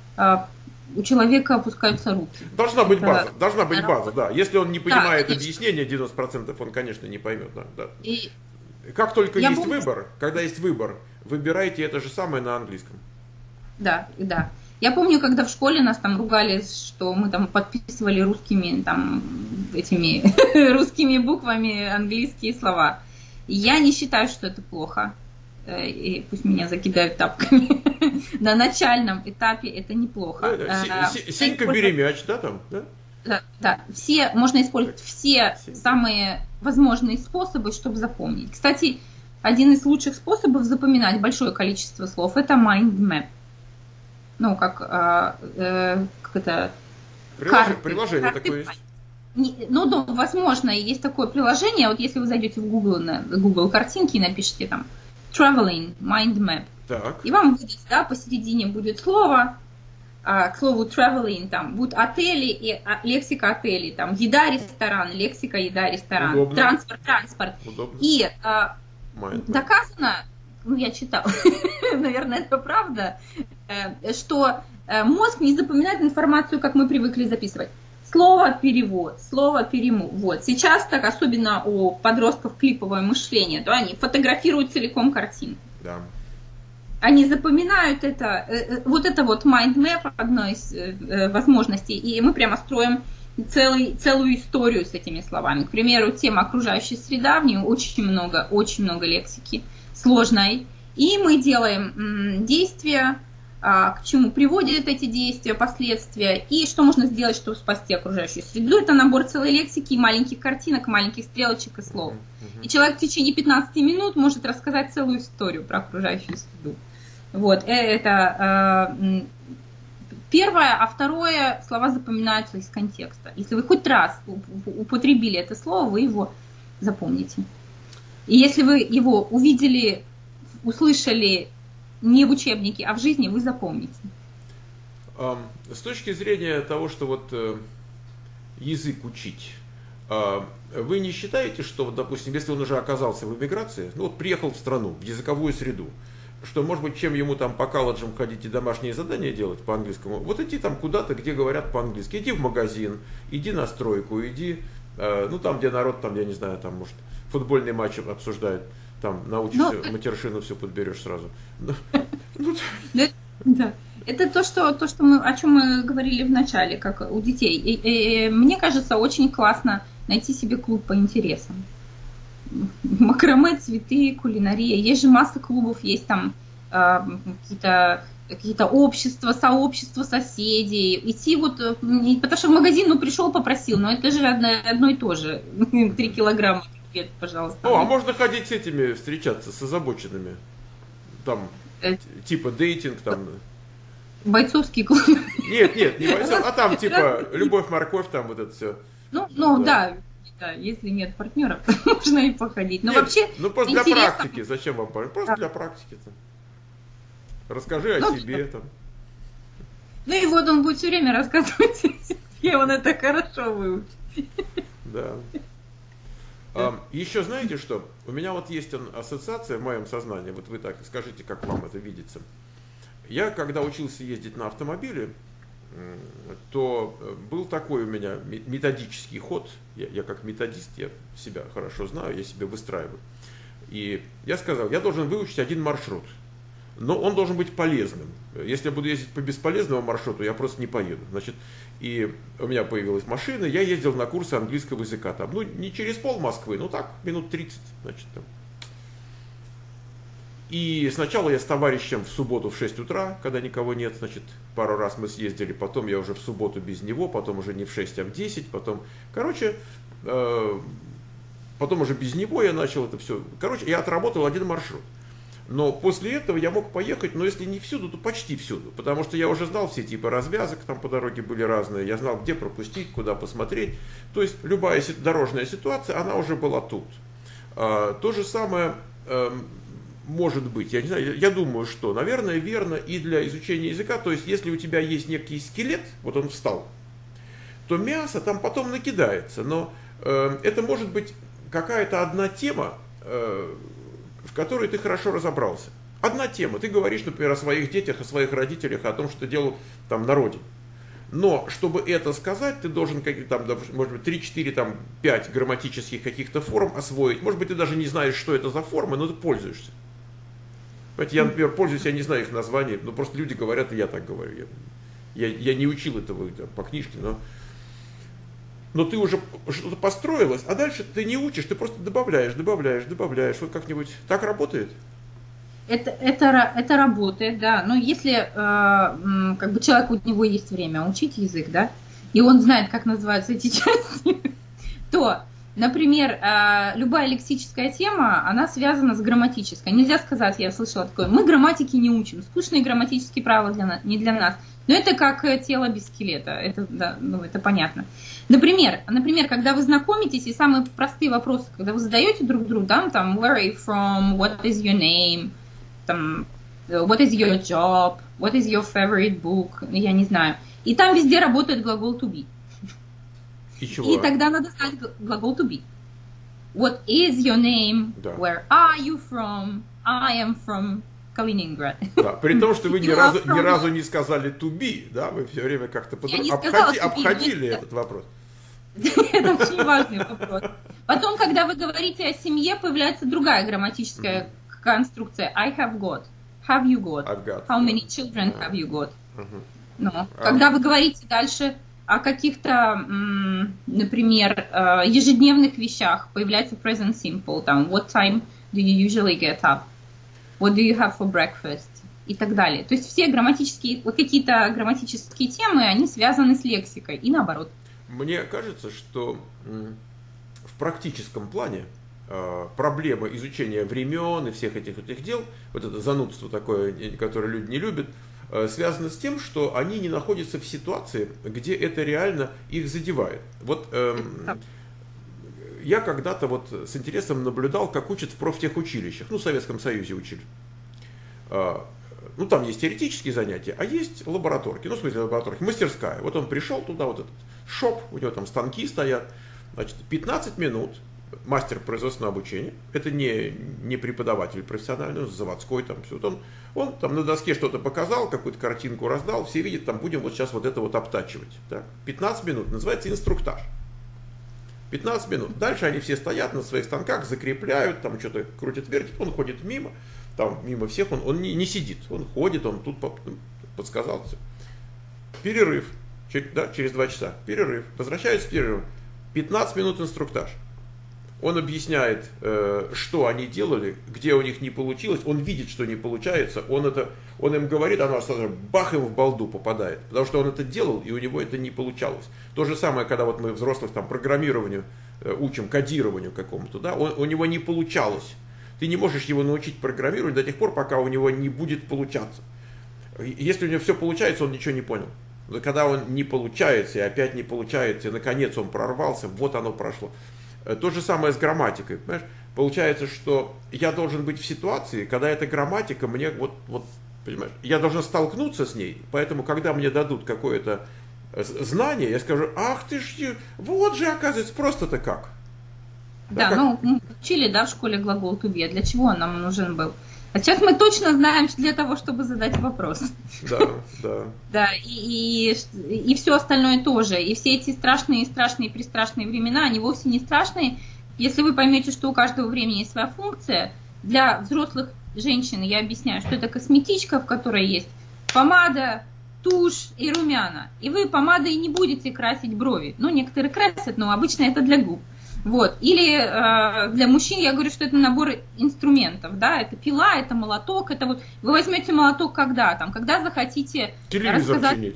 У человека опускаются руки. Должна быть база, да. должна быть база, да. Если он не понимает да, объяснение, девяносто процентов он, конечно, не поймет. Да, да. И как только есть помню... выбор, когда есть выбор, выбирайте это же самое на английском. Да, да. Я помню, когда в школе нас там ругали, что мы там подписывали русскими, там, этими русскими буквами английские слова. Я не считаю, что это плохо. И пусть меня закидают тапками. На начальном этапе это неплохо. Да, да. Сенька, бери мяч, да, там? Да? Да, да. Все, можно использовать все Сенька. Самые возможные способы, чтобы запомнить. Кстати, один из лучших способов запоминать большое количество слов – это mind map. Ну, как, э, э, как это… Прилож... Карты, приложение карты, такое есть? Не, ну, да, возможно, есть такое приложение. Вот если вы зайдете в Google, на Google картинки и напишите там Traveling Mind Map. Так. И вам выдаст, да, посередине будет слово, а, к слову traveling, там будут отели и а, лексика отелей, там еда, ресторан, лексика, еда, ресторан, удобно. Транспорт, транспорт. Удобно. И а, доказано, ну я читала, наверное, это правда, что мозг не запоминает информацию, как мы привыкли записывать. Слово перевод, слово перевод. Сейчас так, особенно у подростков клиповое мышление, то они фотографируют целиком картинку. Да. Они запоминают это, вот это вот mind map, одной из возможностей, и мы прямо строим целый, целую историю с этими словами. К примеру, тема окружающая среда, в ней очень много, очень много лексики сложной, и мы делаем действия, к чему приводят эти действия, последствия, и что можно сделать, чтобы спасти окружающую среду. Это набор целой лексики, маленьких картинок, маленьких стрелочек и слов. И человек в течение пятнадцати минут может рассказать целую историю про окружающую среду. Вот, это э, первое, а второе, слова запоминаются из контекста. Если вы хоть раз употребили это слово, вы его запомните. И если вы его увидели, услышали не в учебнике, а в жизни, вы запомните. С точки зрения того, что вот язык учить, вы не считаете, что, допустим, если он уже оказался в эмиграции, ну вот приехал в страну, в языковую среду, что, может быть, чем ему там по колледжам ходить и домашние задания делать по-английскому, вот идти там куда-то, где говорят по-английски, иди в магазин, иди на стройку, иди, ну там, где народ, там, я не знаю, там, может, футбольный матч обсуждают, там научишься, но... матершину все подберешь сразу. Да. Это то, что, то, что мы, о чем мы говорили в начале, как у детей. И, и, мне кажется, очень классно найти себе клуб по интересам. Макраме, цветы, кулинария. Есть же масса клубов, есть там э, какие-то, какие-то общества, сообщества соседей. Идти вот, потому что в магазин, ну, пришел, попросил, но это же одно, одно и то же. Три килограмма. Привет, пожалуйста. О, а можно ходить с этими, встречаться, с озабоченными? Там, э... типа дейтинг, там... Бойцовский клуб. Нет, нет, не бойцов, а там типа любовь, морковь, там вот это все. Ну, ну да. да. Да, если нет партнеров, можно и походить. Но нет, вообще. Ну просто интересно... для практики. Зачем вам партнер? Просто да. для практики-то. Расскажи о ну, себе там. Ну и вот он будет все время рассказывать о себе, он это хорошо выучит. Да. А, еще знаете что? У меня вот есть ассоциация в моем сознании. Вот вы так скажите, как вам это видится. Я, когда учился ездить на автомобиле, то был такой у меня методический ход. Я, я как методист, я себя хорошо знаю, я себя выстраиваю. И я сказал, я должен выучить один маршрут, но он должен быть полезным. Если я буду ездить по бесполезному маршруту, я просто не поеду. Значит, и у меня появилась машина, я ездил на курсы английского языка. Там, ну, не через пол Москвы, ну так, минут тридцать, значит, там. И сначала я с товарищем в субботу в шесть утра, когда никого нет, значит, пару раз мы съездили, потом я уже в субботу без него, потом уже не в шесть, а в десять, потом, короче, э, потом уже без него я начал это все. Короче, я отработал один маршрут. Но после этого я мог поехать, но если не всюду, то почти всюду, потому что я уже знал все типы развязок, там по дороге были разные, я знал, где пропустить, куда посмотреть. То есть любая дорожная ситуация, она уже была тут. А, то же самое... Э, Может быть, я не знаю, я думаю, что, наверное, верно и для изучения языка. То есть, если у тебя есть некий скелет, вот он встал, то мясо там потом накидается. Но э, это может быть какая-то одна тема, э, в которой ты хорошо разобрался. Одна тема. Ты говоришь, например, о своих детях, о своих родителях, о том, что делал там на родине. Но, чтобы это сказать, ты должен, там, может быть, три-четыре, там, пять грамматических каких-то форм освоить. Может быть, ты даже не знаешь, что это за формы, но ты пользуешься. Я, например, пользуюсь, я не знаю их названий, но просто люди говорят, и я так говорю. Я, я, я не учил этого там, по книжке, но, но ты уже что-то построилось, а дальше ты не учишь, ты просто добавляешь, добавляешь, добавляешь. Вот как-нибудь так работает? Это, это, это работает, да. Но если э, как бы человек, у него есть время учить язык, да, и он знает, как называются эти части, то... Например, любая лексическая тема, она связана с грамматической. Нельзя сказать, я слышала такое, мы грамматики не учим, скучные грамматические правила для нас, не для нас. Но это как тело без скелета, это, да, ну, это понятно. Например, например, когда вы знакомитесь, и самые простые вопросы, когда вы задаете друг другу, да, там, where are you from, what is your name, там, what is your job, what is your favorite book, я не знаю. И там везде работает глагол to be. И, и тогда надо знать глагол to be. What is your name? Да. Where are you from? I am from Kaliningrad. Да, при том, что вы ни разу, ни разу не сказали to be, да, вы все время как-то под... обходи, обходили этот вопрос. Это очень важный вопрос. Потом, когда вы говорите о семье, появляется другая грамматическая mm-hmm. конструкция. I have got. Have you got? I've got. How many children have you got? Mm-hmm. Ну, um, когда вы говорите дальше о каких-то, например, ежедневных вещах, появляется present simple. Там, what time do you usually get up? What do you have for breakfast? и так далее. То есть все грамматические, вот какие-то грамматические темы, они связаны с лексикой и наоборот. Мне кажется, что в практическом плане проблема изучения времен и всех этих, этих дел, вот это занудство такое, которое люди не любят, связано с тем, что они не находятся в ситуации, где это реально их задевает. Вот эм, я когда-то вот с интересом наблюдал, как учат в профтехучилищах, ну, в Советском Союзе учили. А, ну, там есть теоретические занятия, а есть лабораторки, ну, в смысле лабораторки, мастерская. Вот он пришел туда, вот этот шоп, у него там станки стоят, значит, пятнадцать минут, мастер производственного обучения, это не, не преподаватель профессиональный, заводской, там все. Он, он там на доске что-то показал, какую-то картинку раздал, все видят, там будем вот сейчас вот это вот обтачивать. Так? пятнадцать минут, называется инструктаж. пятнадцать минут. Дальше они все стоят на своих станках, закрепляют, там что-то крутят, вертят, он ходит мимо, там мимо всех, он, он не, не сидит, он ходит, он тут подсказал все. Перерыв, через, да, через два часа, перерыв, возвращаются в перерыв, пятнадцать минут инструктаж. Он объясняет, что они делали, где у них не получилось, он видит, что не получается, он, это, он им говорит, оно сразу бах, им в балду попадает, потому что он это делал, и у него это не получалось. То же самое, когда вот мы взрослых там программированию учим, кодированию какому-то, да, он, у него не получалось. Ты не можешь его научить программированию до тех пор, пока у него не будет получаться. Если у него все получается, он ничего не понял. Но когда он не получается, и опять не получается, и наконец он прорвался, вот оно прошло. То же самое с грамматикой, понимаешь? Получается, что я должен быть в ситуации, когда эта грамматика мне вот, вот, понимаешь, я должен столкнуться с ней, поэтому, когда мне дадут какое-то знание, я скажу, ах ты ж, вот же, оказывается, просто-то как. Да, да как? Ну, мы учили, да, в школе глагол to be, для чего он нам нужен был? А сейчас мы точно знаем, для того, чтобы задать вопрос. Да, да. Да, и, и, и все остальное тоже. И все эти страшные, страшные, пристрашные времена, они вовсе не страшные. Если вы поймете, что у каждого времени есть своя функция, для взрослых женщин я объясняю, что это косметичка, в которой есть помада, тушь и румяна. И вы помадой не будете красить брови. Ну, некоторые красят, но обычно это для губ. Вот. Или э, для мужчин я говорю, что это набор инструментов, да, это пила, это молоток, это вот вы возьмете молоток когда там, когда захотите телевизор рассказать. чинить.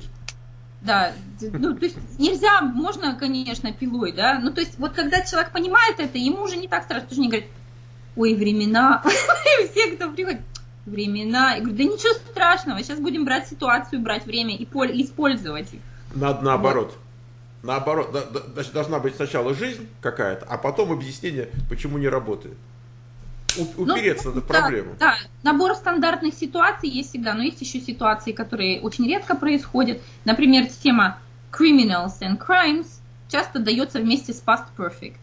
Да, ну, то есть нельзя, можно, конечно, пилой, да, ну, то есть вот когда человек понимает это, ему уже не так страшно, потому что они говорят, ой, времена, все, кто приходит, времена, я говорю, да ничего страшного, сейчас будем брать ситуацию, брать время и использовать их. Надо наоборот. Вот. Наоборот, должна быть сначала жизнь какая-то, а потом объяснение, почему не работает. Упереться ну, надо в проблему. Да, да, набор стандартных ситуаций есть всегда, но есть еще ситуации, которые очень редко происходят. Например, тема criminals and crimes часто дается вместе с past perfect.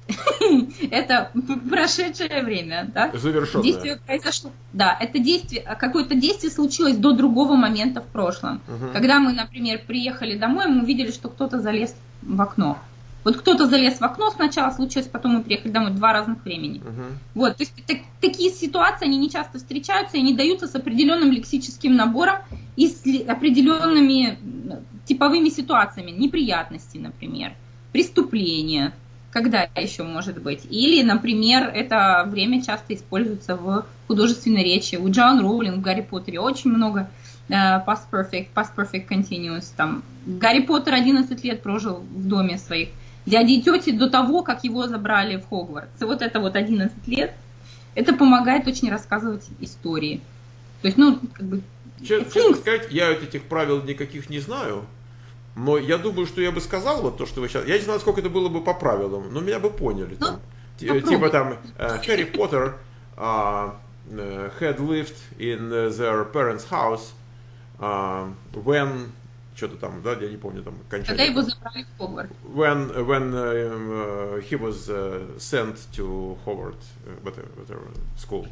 Это прошедшее время, да? Завершенное. Действие произошло. Да, это действие, какое-то действие случилось до другого момента в прошлом. Угу. Когда мы, например, приехали домой, мы увидели, что кто-то залез в окно. Вот кто-то залез в окно сначала случилось, потом мы приехали домой, два разных времени. Uh-huh. Вот, то есть так, такие ситуации, они не часто встречаются, и они даются с определенным лексическим набором и с определенными типовыми ситуациями, неприятности, например, преступления, когда еще может быть. Или, например, это время часто используется в художественной речи. У Джоан Роулинг в Гарри Поттере очень много past perfect, past perfect continuous. Там Гарри Поттер одиннадцать лет прожил в доме своих дяди и тети до того, как его забрали в Хогвартс. И вот это вот одиннадцать лет, это помогает очень рассказывать истории. То есть, ну, как бы... Честно сказать, я этих правил никаких не знаю, но я думаю, что я бы сказал вот то, что вы сейчас... Я не знаю, сколько это было бы по правилам, но меня бы поняли. Ну, там. Типа там Harry Potter uh, had lived in their parents' house uh, when... Что-то там, да, я не помню там окончание. Когда его забрали в Хогвартс. When, when uh, he was uh, sent to Hogwarts, uh, whatever, whatever school.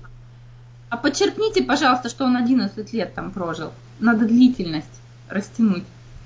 А подчеркните, пожалуйста, что он одиннадцать лет там прожил. Надо длительность растянуть.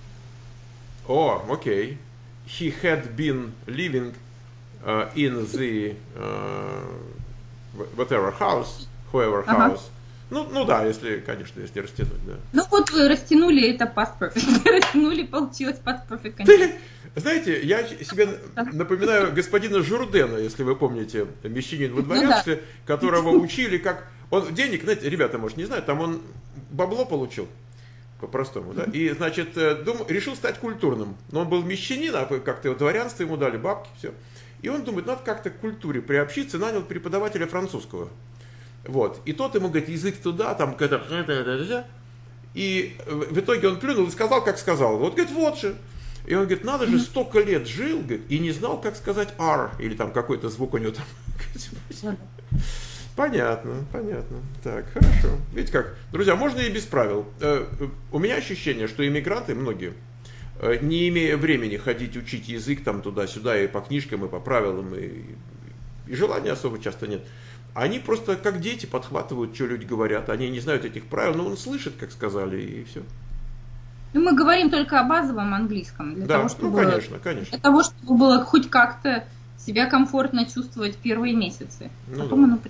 О, oh, окей. Okay. He had been living uh, in the uh, whatever house, whoever ага. house. Ну, ну да, если, конечно, если растянуть, да. Ну вот вы растянули это past perfect. Растянули, получилось past perfect. Знаете, я себе напоминаю господина Журдена, если вы помните, «Мещанин во дворянстве», ну, да. которого учили, как Он денег, знаете, ребята, может, не знают, там он бабло получил, по-простому, да, и, значит, дум, решил стать культурным. Но он был мещанин, а как-то дворянство ему дали, бабки, все. И он думает, надо как-то к культуре приобщиться, нанял преподавателя французского. Вот. И тот ему говорит, язык туда, там, какая-то... И в итоге он плюнул и сказал, как сказал. Вот, говорит, вот же. И он говорит, надо же, столько лет жил, говорит, и не знал, как сказать R, или там какой-то звук у него там. Понятно, понятно. Так, хорошо. Видите как, друзья, можно и без правил. У меня ощущение, что иммигранты, многие, не имея времени ходить учить язык там туда-сюда и по книжкам, и по правилам, и, и желания особо часто нет, они просто как дети подхватывают, что люди говорят. Они не знают этих правил, но он слышит, как сказали, и все. Ну, мы говорим только о базовом английском. Для да, того, чтобы, ну, конечно, конечно. Для того, чтобы было хоть как-то себя комфортно чувствовать первые месяцы. Ну, Потом да. оно...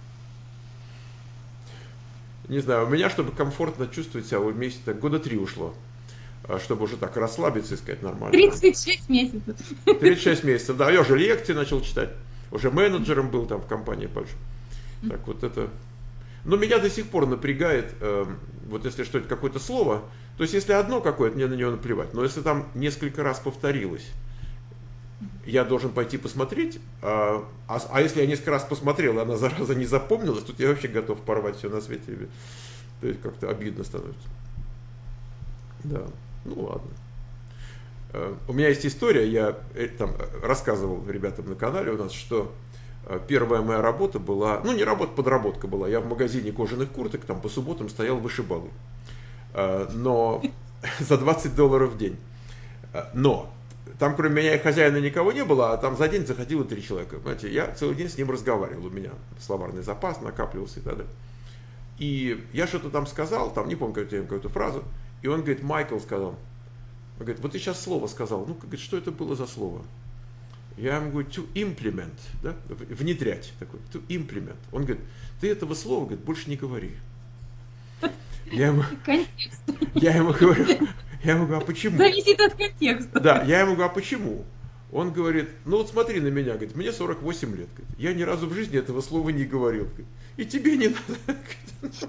Не знаю, у меня, чтобы комфортно чувствовать себя, вот месяца года три ушло. Чтобы уже так расслабиться и сказать нормально. тридцать шесть месяцев. тридцать шесть месяцев, да. Я уже лекции начал читать. Уже менеджером был там в компании большой. Так вот это... Но меня до сих пор напрягает, э, вот если что-то, какое-то слово, то есть если одно какое-то, мне на него наплевать. Но если там несколько раз повторилось, я должен пойти посмотреть, а, а, а если я несколько раз посмотрел, и она, зараза, не запомнилась, тут я вообще готов порвать все на свете. То есть как-то обидно становится. Да, ну ладно. Uh, у меня есть история, я там рассказывал ребятам на канале у нас, что uh, первая моя работа была, ну не работа, подработка была, я в магазине кожаных курток, там по субботам стоял вышибалы, uh, но за двадцать долларов в день. Uh, но там кроме меня и хозяина никого не было, а там за день заходило три человека. Знаете, я целый день с ним разговаривал, у меня словарный запас накапливался и так далее. И я что-то там сказал, там не помню какую-то, какую-то фразу, и он говорит, Майкл сказал, он говорит, вот ты сейчас слово сказал, ну, говорит, что это было за слово? Я ему говорю, to implement, да, внедрять, такой, to implement. Он говорит, ты этого слова, говорит, больше не говори. Я ему, я ему говорю, я ему говорю, а почему? Зависит от контекста. Да, я ему говорю, а почему? Он говорит, ну вот смотри на меня, говорит, мне сорок восемь лет, говорит, я ни разу в жизни этого слова не говорил, говорит, и тебе не надо.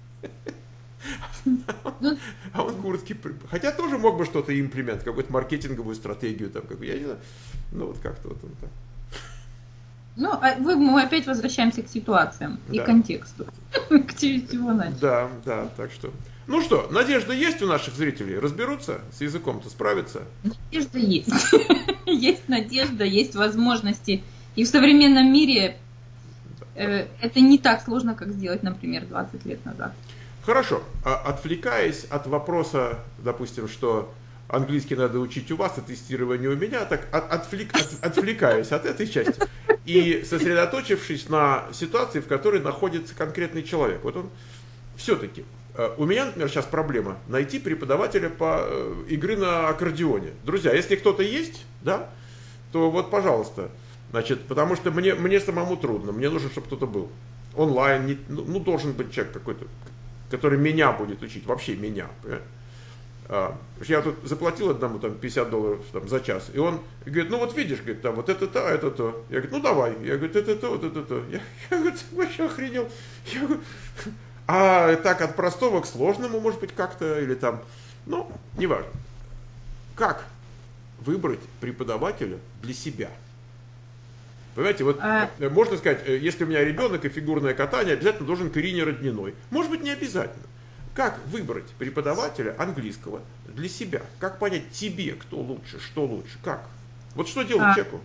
А он куртки, хотя тоже мог бы что-то имплемент, какую-то маркетинговую стратегию, там, как, я не знаю, ну вот как-то вот он так. Ну, а вы, мы опять возвращаемся к ситуациям да. и контексту, к чего начали. Да, да, так что. Ну что, надежда есть у наших зрителей? Разберутся с языком-то, справятся? Надежда есть. Есть надежда, есть возможности. И в современном мире э, это не так сложно, как сделать, например, двадцать лет назад. Хорошо. Отвлекаясь от вопроса, допустим, что английский надо учить у вас, а тестирование у меня, так от, отвлек, от, отвлекаясь от этой части и сосредоточившись на ситуации, в которой находится конкретный человек. Вот он все-таки. У меня, например, сейчас проблема найти преподавателя по игры на аккордеоне. Друзья, если кто-то есть, да, то вот, пожалуйста. Значит, потому что мне, мне самому трудно, мне нужно, чтобы кто-то был. Онлайн, не, ну, должен быть человек какой-то, который меня будет учить, вообще меня. А, я тут заплатил одному там пятьдесят долларов там, за час, и он говорит, ну вот видишь, говорит, там вот это то, это то. Я говорю, ну давай. Я говорю, это то, вот это то. Я, я говорю, ты вообще охренел. Я говорю, а так от простого к сложному, может быть, как-то, или там, ну, неважно. Как выбрать преподавателя для себя? Понимаете, вот а... можно сказать, если у меня ребенок и фигурное катание, обязательно должен к Ирине Родниной. Может быть, не обязательно. Как выбрать преподавателя английского для себя? Как понять тебе, кто лучше, что лучше? Как? Вот что делать а... человеку?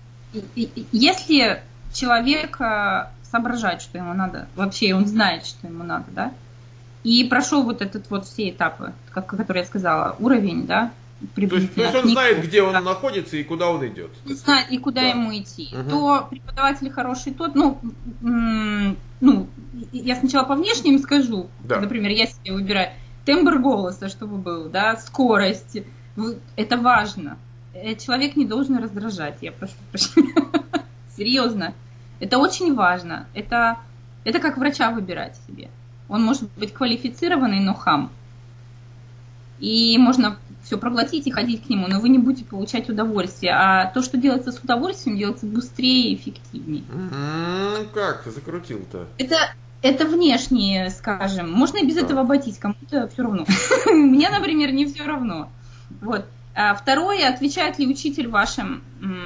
Если человек соображает, что ему надо, вообще он знает, что ему надо, да, и прошел вот этот вот все этапы, как, которые я сказала, уровень, да, то есть, то есть он знает, где он да. находится и куда он идет. Знает, и куда да. ему идти. Угу. То преподаватель хороший тот, ну, м- ну, я сначала по внешним скажу, да. например, я себе выбираю тембр голоса, чтобы был, да, скорость, это важно. Человек не должен раздражать, я прошу прощения. Серьезно. Это очень важно. Это, это как врача выбирать себе. Он может быть квалифицированный, но хам. И можно все проглотить и ходить к нему, но вы не будете получать удовольствие. А то, что делается с удовольствием, делается быстрее и эффективнее. Mm-hmm. Как закрутил-то? Это, Это внешние, скажем. Можно и без этого обойтись, кому-то все равно. Мне, например, не все равно. Вот. А второе, отвечает ли учитель вашим,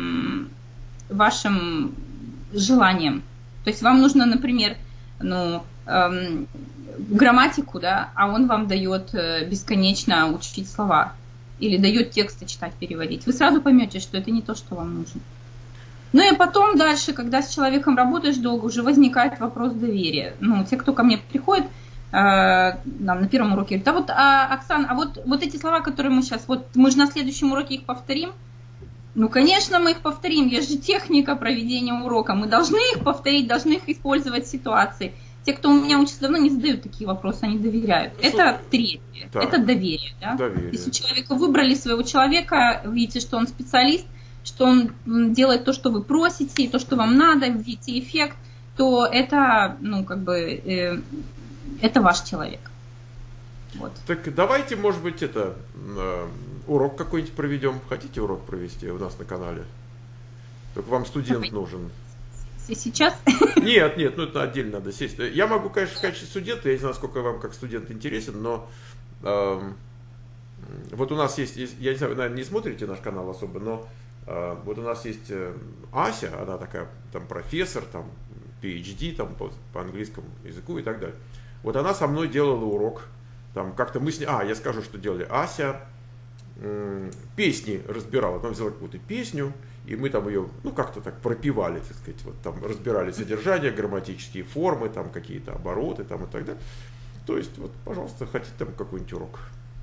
вашим желаниям. То есть вам нужно, например, ну, эм, грамматику, да, а он вам дает бесконечно учить слова. Или дает тексты читать, переводить. Вы сразу поймете, что это не то, что вам нужно. Ну и потом дальше, когда с человеком работаешь долго, уже возникает вопрос доверия. Ну, те, кто ко мне приходит э, нам, на первом уроке, говорят, да вот, а, Оксана, а вот, вот эти слова, которые мы сейчас, вот мы же на следующем уроке их повторим. Ну, конечно, мы их повторим, есть же техника проведения урока, мы должны их повторить, должны их использовать в ситуации. Те, кто у меня учится давно, не задают такие вопросы, они доверяют. Это третье, так. Это доверие, да? Доверие. Если человека выбрали своего человека, видите, что он специалист, что он делает то, что вы просите, и то, что вам надо, видите эффект, то это, ну, как бы, э, это ваш человек. Вот. Так давайте, может быть, это, э, урок какой-нибудь проведем. Хотите урок провести у нас на канале? Только вам студент Давай. нужен. Сейчас? Нет, нет, ну это отдельно надо сесть. Я могу, конечно, в качестве студента, я не знаю, сколько вам как студент интересен, но э, вот у нас есть, я не знаю, вы, наверное, не смотрите наш канал особо, но вот у нас есть Ася, она такая там профессор, там пи эйч ди там, по, по английскому языку и так далее. Вот она со мной делала урок. Там как-то мы с ней... А, я скажу, что делали. Ася м- песни разбирала. Там взяла какую-то песню, и мы там ее, ну, как-то так пропевали, так сказать. Вот там разбирали содержание, грамматические формы, там какие-то обороты там и так далее. То есть, вот, пожалуйста, хотите там какой-нибудь урок.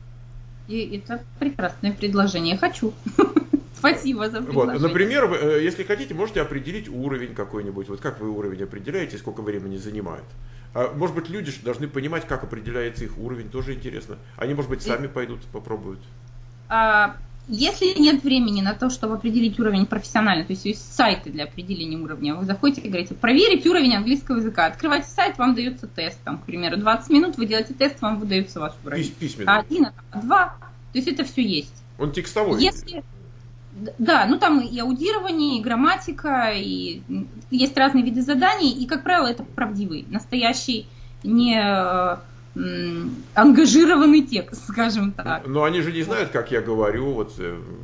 И это прекрасное предложение. Хочу. Спасибо за предложение. Вот, например, вы, если хотите, можете определить уровень какой-нибудь. Вот как вы уровень определяете, сколько времени занимает. А, может быть, люди должны понимать, как определяется их уровень, тоже интересно. Они, может быть, сами пойдут, попробуют. А, если нет времени на то, чтобы определить уровень профессионально, то есть есть сайты для определения уровня, вы заходите и говорите, проверить уровень английского языка. Открываете сайт, вам дается тест. Там, к примеру, двадцать минут, вы делаете тест, вам выдается ваш уровень. Письменно. Один, а два. То есть это все есть. Он текстовой. Если... Да, ну там и аудирование, и грамматика, и есть разные виды заданий, и, как правило, это правдивый, настоящий, не э, м, ангажированный текст, скажем так. Но они же не знают, как я говорю, вот...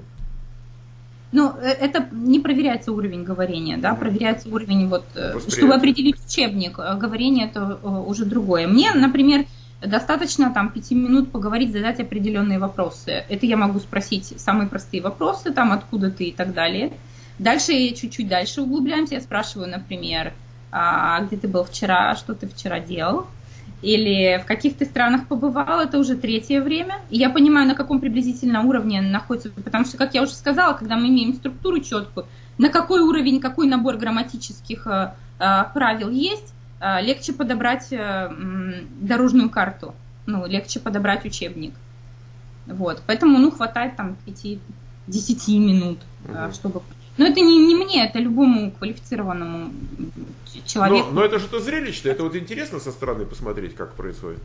Ну, это не проверяется уровень говорения, да, проверяется уровень, вот, чтобы определить учебник, говорение это уже другое. Мне, например, достаточно там пяти минут поговорить, задать определенные вопросы. Это я могу спросить самые простые вопросы, там откуда ты и так далее. Дальше, чуть-чуть дальше углубляемся, я спрашиваю, например, а, где ты был вчера, что ты вчера делал, или в каких ты странах побывал, это уже третье время. И я понимаю, на каком приблизительно уровне находится, потому что, как я уже сказала, когда мы имеем структуру четкую, на какой уровень, какой набор грамматических а, а, правил есть, легче подобрать дорожную карту, ну, легче подобрать учебник. Вот. Поэтому, ну, хватает там пяти-десяти минут, угу. чтобы... Но это не, не мне, это любому квалифицированному человеку. Но, но это что-то зрелищное, это вот интересно со стороны посмотреть, как происходит.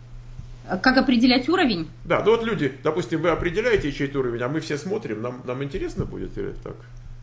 Как определять уровень? Да, ну вот люди, допустим, вы определяете чей-то уровень, а мы все смотрим, нам, нам интересно будет или так?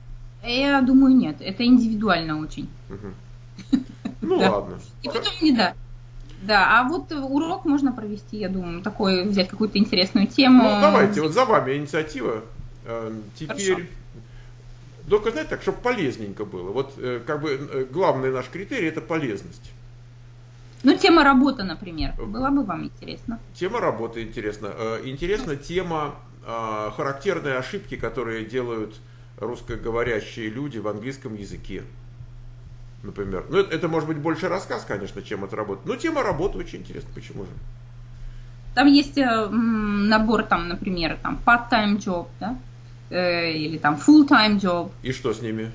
Я думаю, нет, это индивидуально очень. Угу. Ну да. ладно. И потом не да. Да, а вот урок можно провести, я думаю, такой, взять какую-то интересную тему. Ну давайте, вот за вами инициатива. Теперь, Хорошо. Только, знаете, так, чтобы полезненько было. Вот как бы главный наш критерий это полезность. Ну, тема работы, например, была бы вам интересна. Тема работы интересна. Интересна тема характерные ошибки, которые делают русскоговорящие люди в английском языке. Например. Ну, это, это может быть больше рассказ, конечно, чем от работы. Но тема работы очень интересна. Почему же? Там есть э, набор, там, например, там part-time job, да? Э, или там full-time job. И что с ними?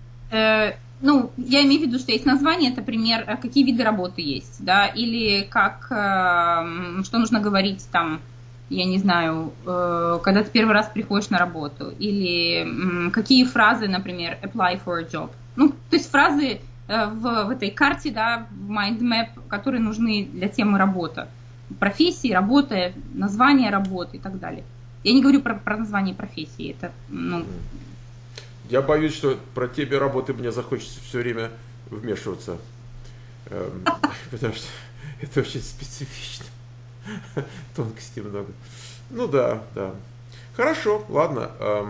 Э, ну, я имею в виду, что есть название, это пример, какие виды работы есть, да? Или как, э, что нужно говорить там, я не знаю, э, когда ты первый раз приходишь на работу. Или э, какие фразы, например, apply for a job. Ну, то есть фразы э, в, в этой карте, да, в mind map, которые нужны для темы работа. Профессии, работа, название работы и так далее. Я не говорю про, про название профессии. Это, ну... Я боюсь, что про тебе работы мне захочется все время вмешиваться. Эм, потому что это очень специфично. Тонкостей много. Ну да, да. Хорошо, ладно. Эм,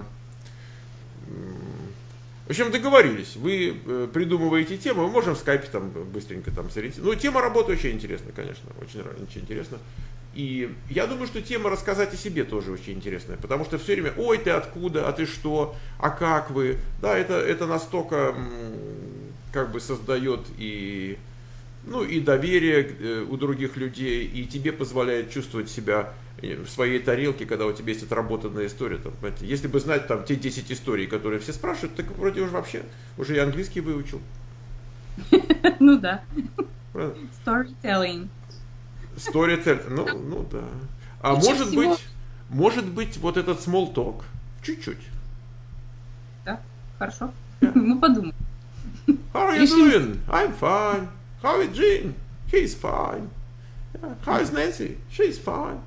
В общем, договорились. Вы э, придумываете тему, мы можем в скайпе там быстренько там сориентироваться. Ну, тема работы очень интересная, конечно, очень, очень интересно. И я думаю, что тема рассказать о себе тоже очень интересная, потому что все время, ой, ты откуда, а ты что, а как вы? Да, это, это настолько как бы создает и, ну, и доверие у других людей, и тебе позволяет чувствовать себя в своей тарелке, когда у тебя есть отработанная история. Там, если бы знать там те десять историй, которые все спрашивают, так вроде уже вообще, уже и английский выучил. Ну да. Storytelling. Storytelling, ну, ну да. А может быть, может быть, вот этот small talk, чуть-чуть. Да, хорошо. Мы подумаем. How are you doing? I'm fine. How is Jean? He's fine. How is Nancy? She's fine.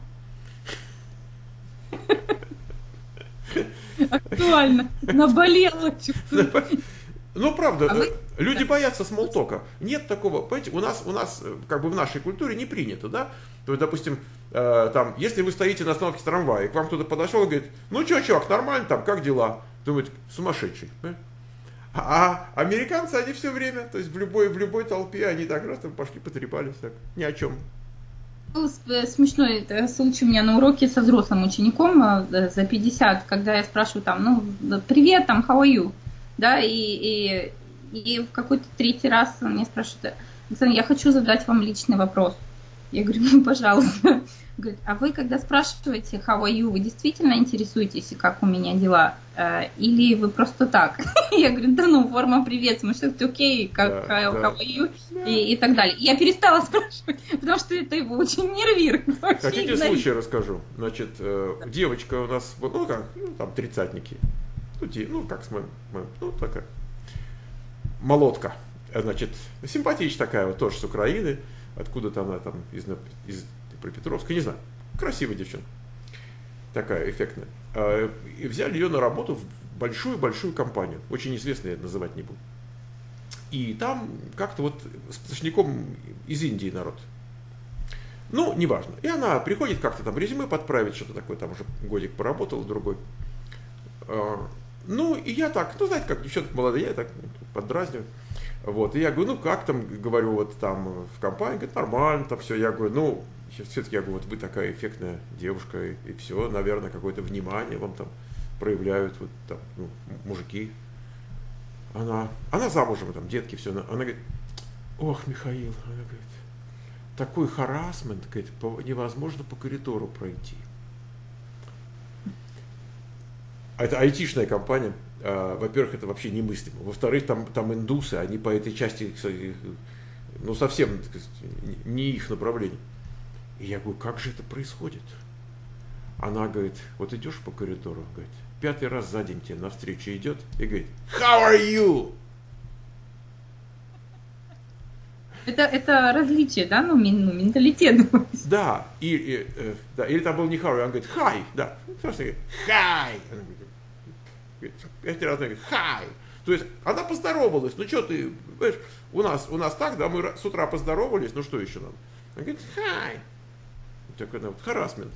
Актуально. Наболело. Ну, правда, а вы... люди боятся смолтока. Нет такого, понимаете, у нас, у нас, как бы в нашей культуре не принято, да? То есть, допустим, э, там, если вы стоите на остановке трамвая, и к вам кто-то подошел и говорит, ну, чё, чувак, нормально там, как дела? Думаете, сумасшедший. Да? А американцы, они все время, то есть в любой, в любой толпе, они так раз там пошли, потрепались, так, ни о чем. Был смешной случай у меня на уроке со взрослым учеником за пятьдесят, когда я спрашиваю там, ну, привет, там, how are you? Да, и, и, и в какой-то третий раз он меня спрашивает, Оксана, я хочу задать вам личный вопрос. Я говорю, ну, пожалуйста. Говорит, а вы, когда спрашиваете how are you, вы действительно интересуетесь, как у меня дела? Или вы просто так? Я говорю, да ну, форма приветствия, что-то окей, как да, how да. are you, и, и так далее. Я перестала спрашивать, потому что это его очень нервирует. Хотите случай расскажу? Значит, девочка у нас, ну как, ну, там тридцатники. Ну, ну, как с моим, моим, ну, такая, молодка, значит, симпатичная такая, вот, тоже с Украины, откуда-то она там, из, из Днепропетровска, не знаю, красивая девчонка, такая эффектная. И взяли ее на работу в большую-большую компанию, очень известную, я называть не буду. И там как-то вот с поставщиком из Индии народ. Ну, неважно. И она приходит как-то там резюме подправить, что-то такое, там уже годик поработала, другой. Ну, и я так, ну, знаете, как девчонка молодая, я так поддразниваю. Вот, и я говорю, ну, как там, говорю, вот там в компании, говорит, нормально, там все. Я говорю, ну, все-таки, я говорю, вот вы такая эффектная девушка, и, и все, наверное, какое-то внимание вам там проявляют, вот там, ну, мужики. Она, она замужем, там, детки, все. Она, она говорит, ох, Михаил, она говорит, такой харассмент, говорит, по, невозможно по коридору пройти. Это айтишная компания. Во-первых, это вообще немыслимо. Во-вторых, там, там индусы, они по этой части, ну, совсем, так сказать, не их направление. И я говорю, как же это происходит? Она говорит, вот идешь по коридору, говорит, пятый раз за день тебе навстречу идет и говорит, how are you? Это, это различие, да, ну, ну менталитет. Да, и, и, э, да, или там был не how, он говорит, hi, да, просто говорит, hi. Пять раз она говорит, hi. То есть она поздоровалась, ну что ты, знаешь, у нас, у нас так, да, мы с утра поздоровались, ну что еще надо? Она говорит, hi. Такой, вот, харассмент.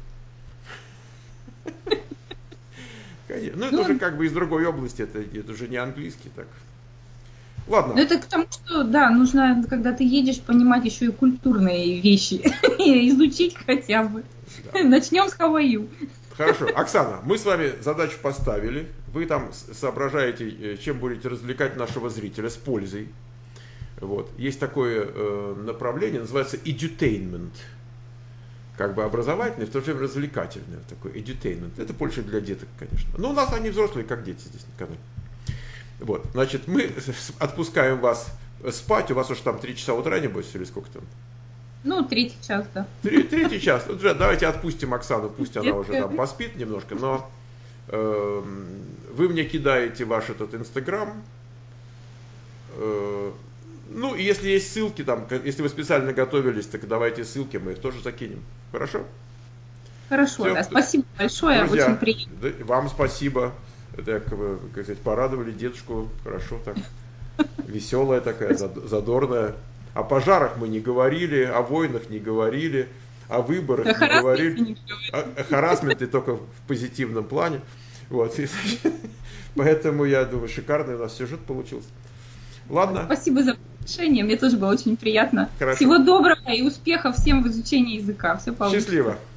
Ну, это уже как бы из другой области, это, это уже не английский, так. Ладно. Ну, это к тому, что, да, нужно, когда ты едешь, понимать еще и культурные вещи, изучить хотя бы. Да. Начнем с how are you. Хорошо. Оксана, мы с вами задачу поставили. Вы там соображаете, чем будете развлекать нашего зрителя с пользой. Вот. Есть такое э, направление, называется edutainment. Как бы образовательное, в то же время развлекательное. Такой edutainment. Это больше для деток, конечно. Но у нас они взрослые, как дети здесь на канале. Вот. Значит, мы отпускаем вас спать. У вас уж там три часа утра, небось, или сколько там? Ну, третий час, да. Третий час. Уже давайте отпустим Оксану, пусть она уже там поспит немножко, но э, вы мне кидаете ваш этот Инстаграм. Э, ну, и если есть ссылки там, если вы специально готовились, так давайте ссылки, мы их тоже закинем. Хорошо? Хорошо, Все, да, спасибо большое, друзья, очень приятно. Вам спасибо. Это, как вы, как сказать, порадовали дедушку, хорошо так. Веселая такая, задорная. О пожарах мы не говорили, о войнах не говорили, о выборах да, не говорили. Не о, о харасменте только в позитивном плане. Вот. И, поэтому я думаю, шикарный у нас сюжет получился. Ладно. Спасибо за приглашение, мне тоже было очень приятно. Хорошо. Всего доброго и успехов всем в изучении языка. Все получится. Счастливо.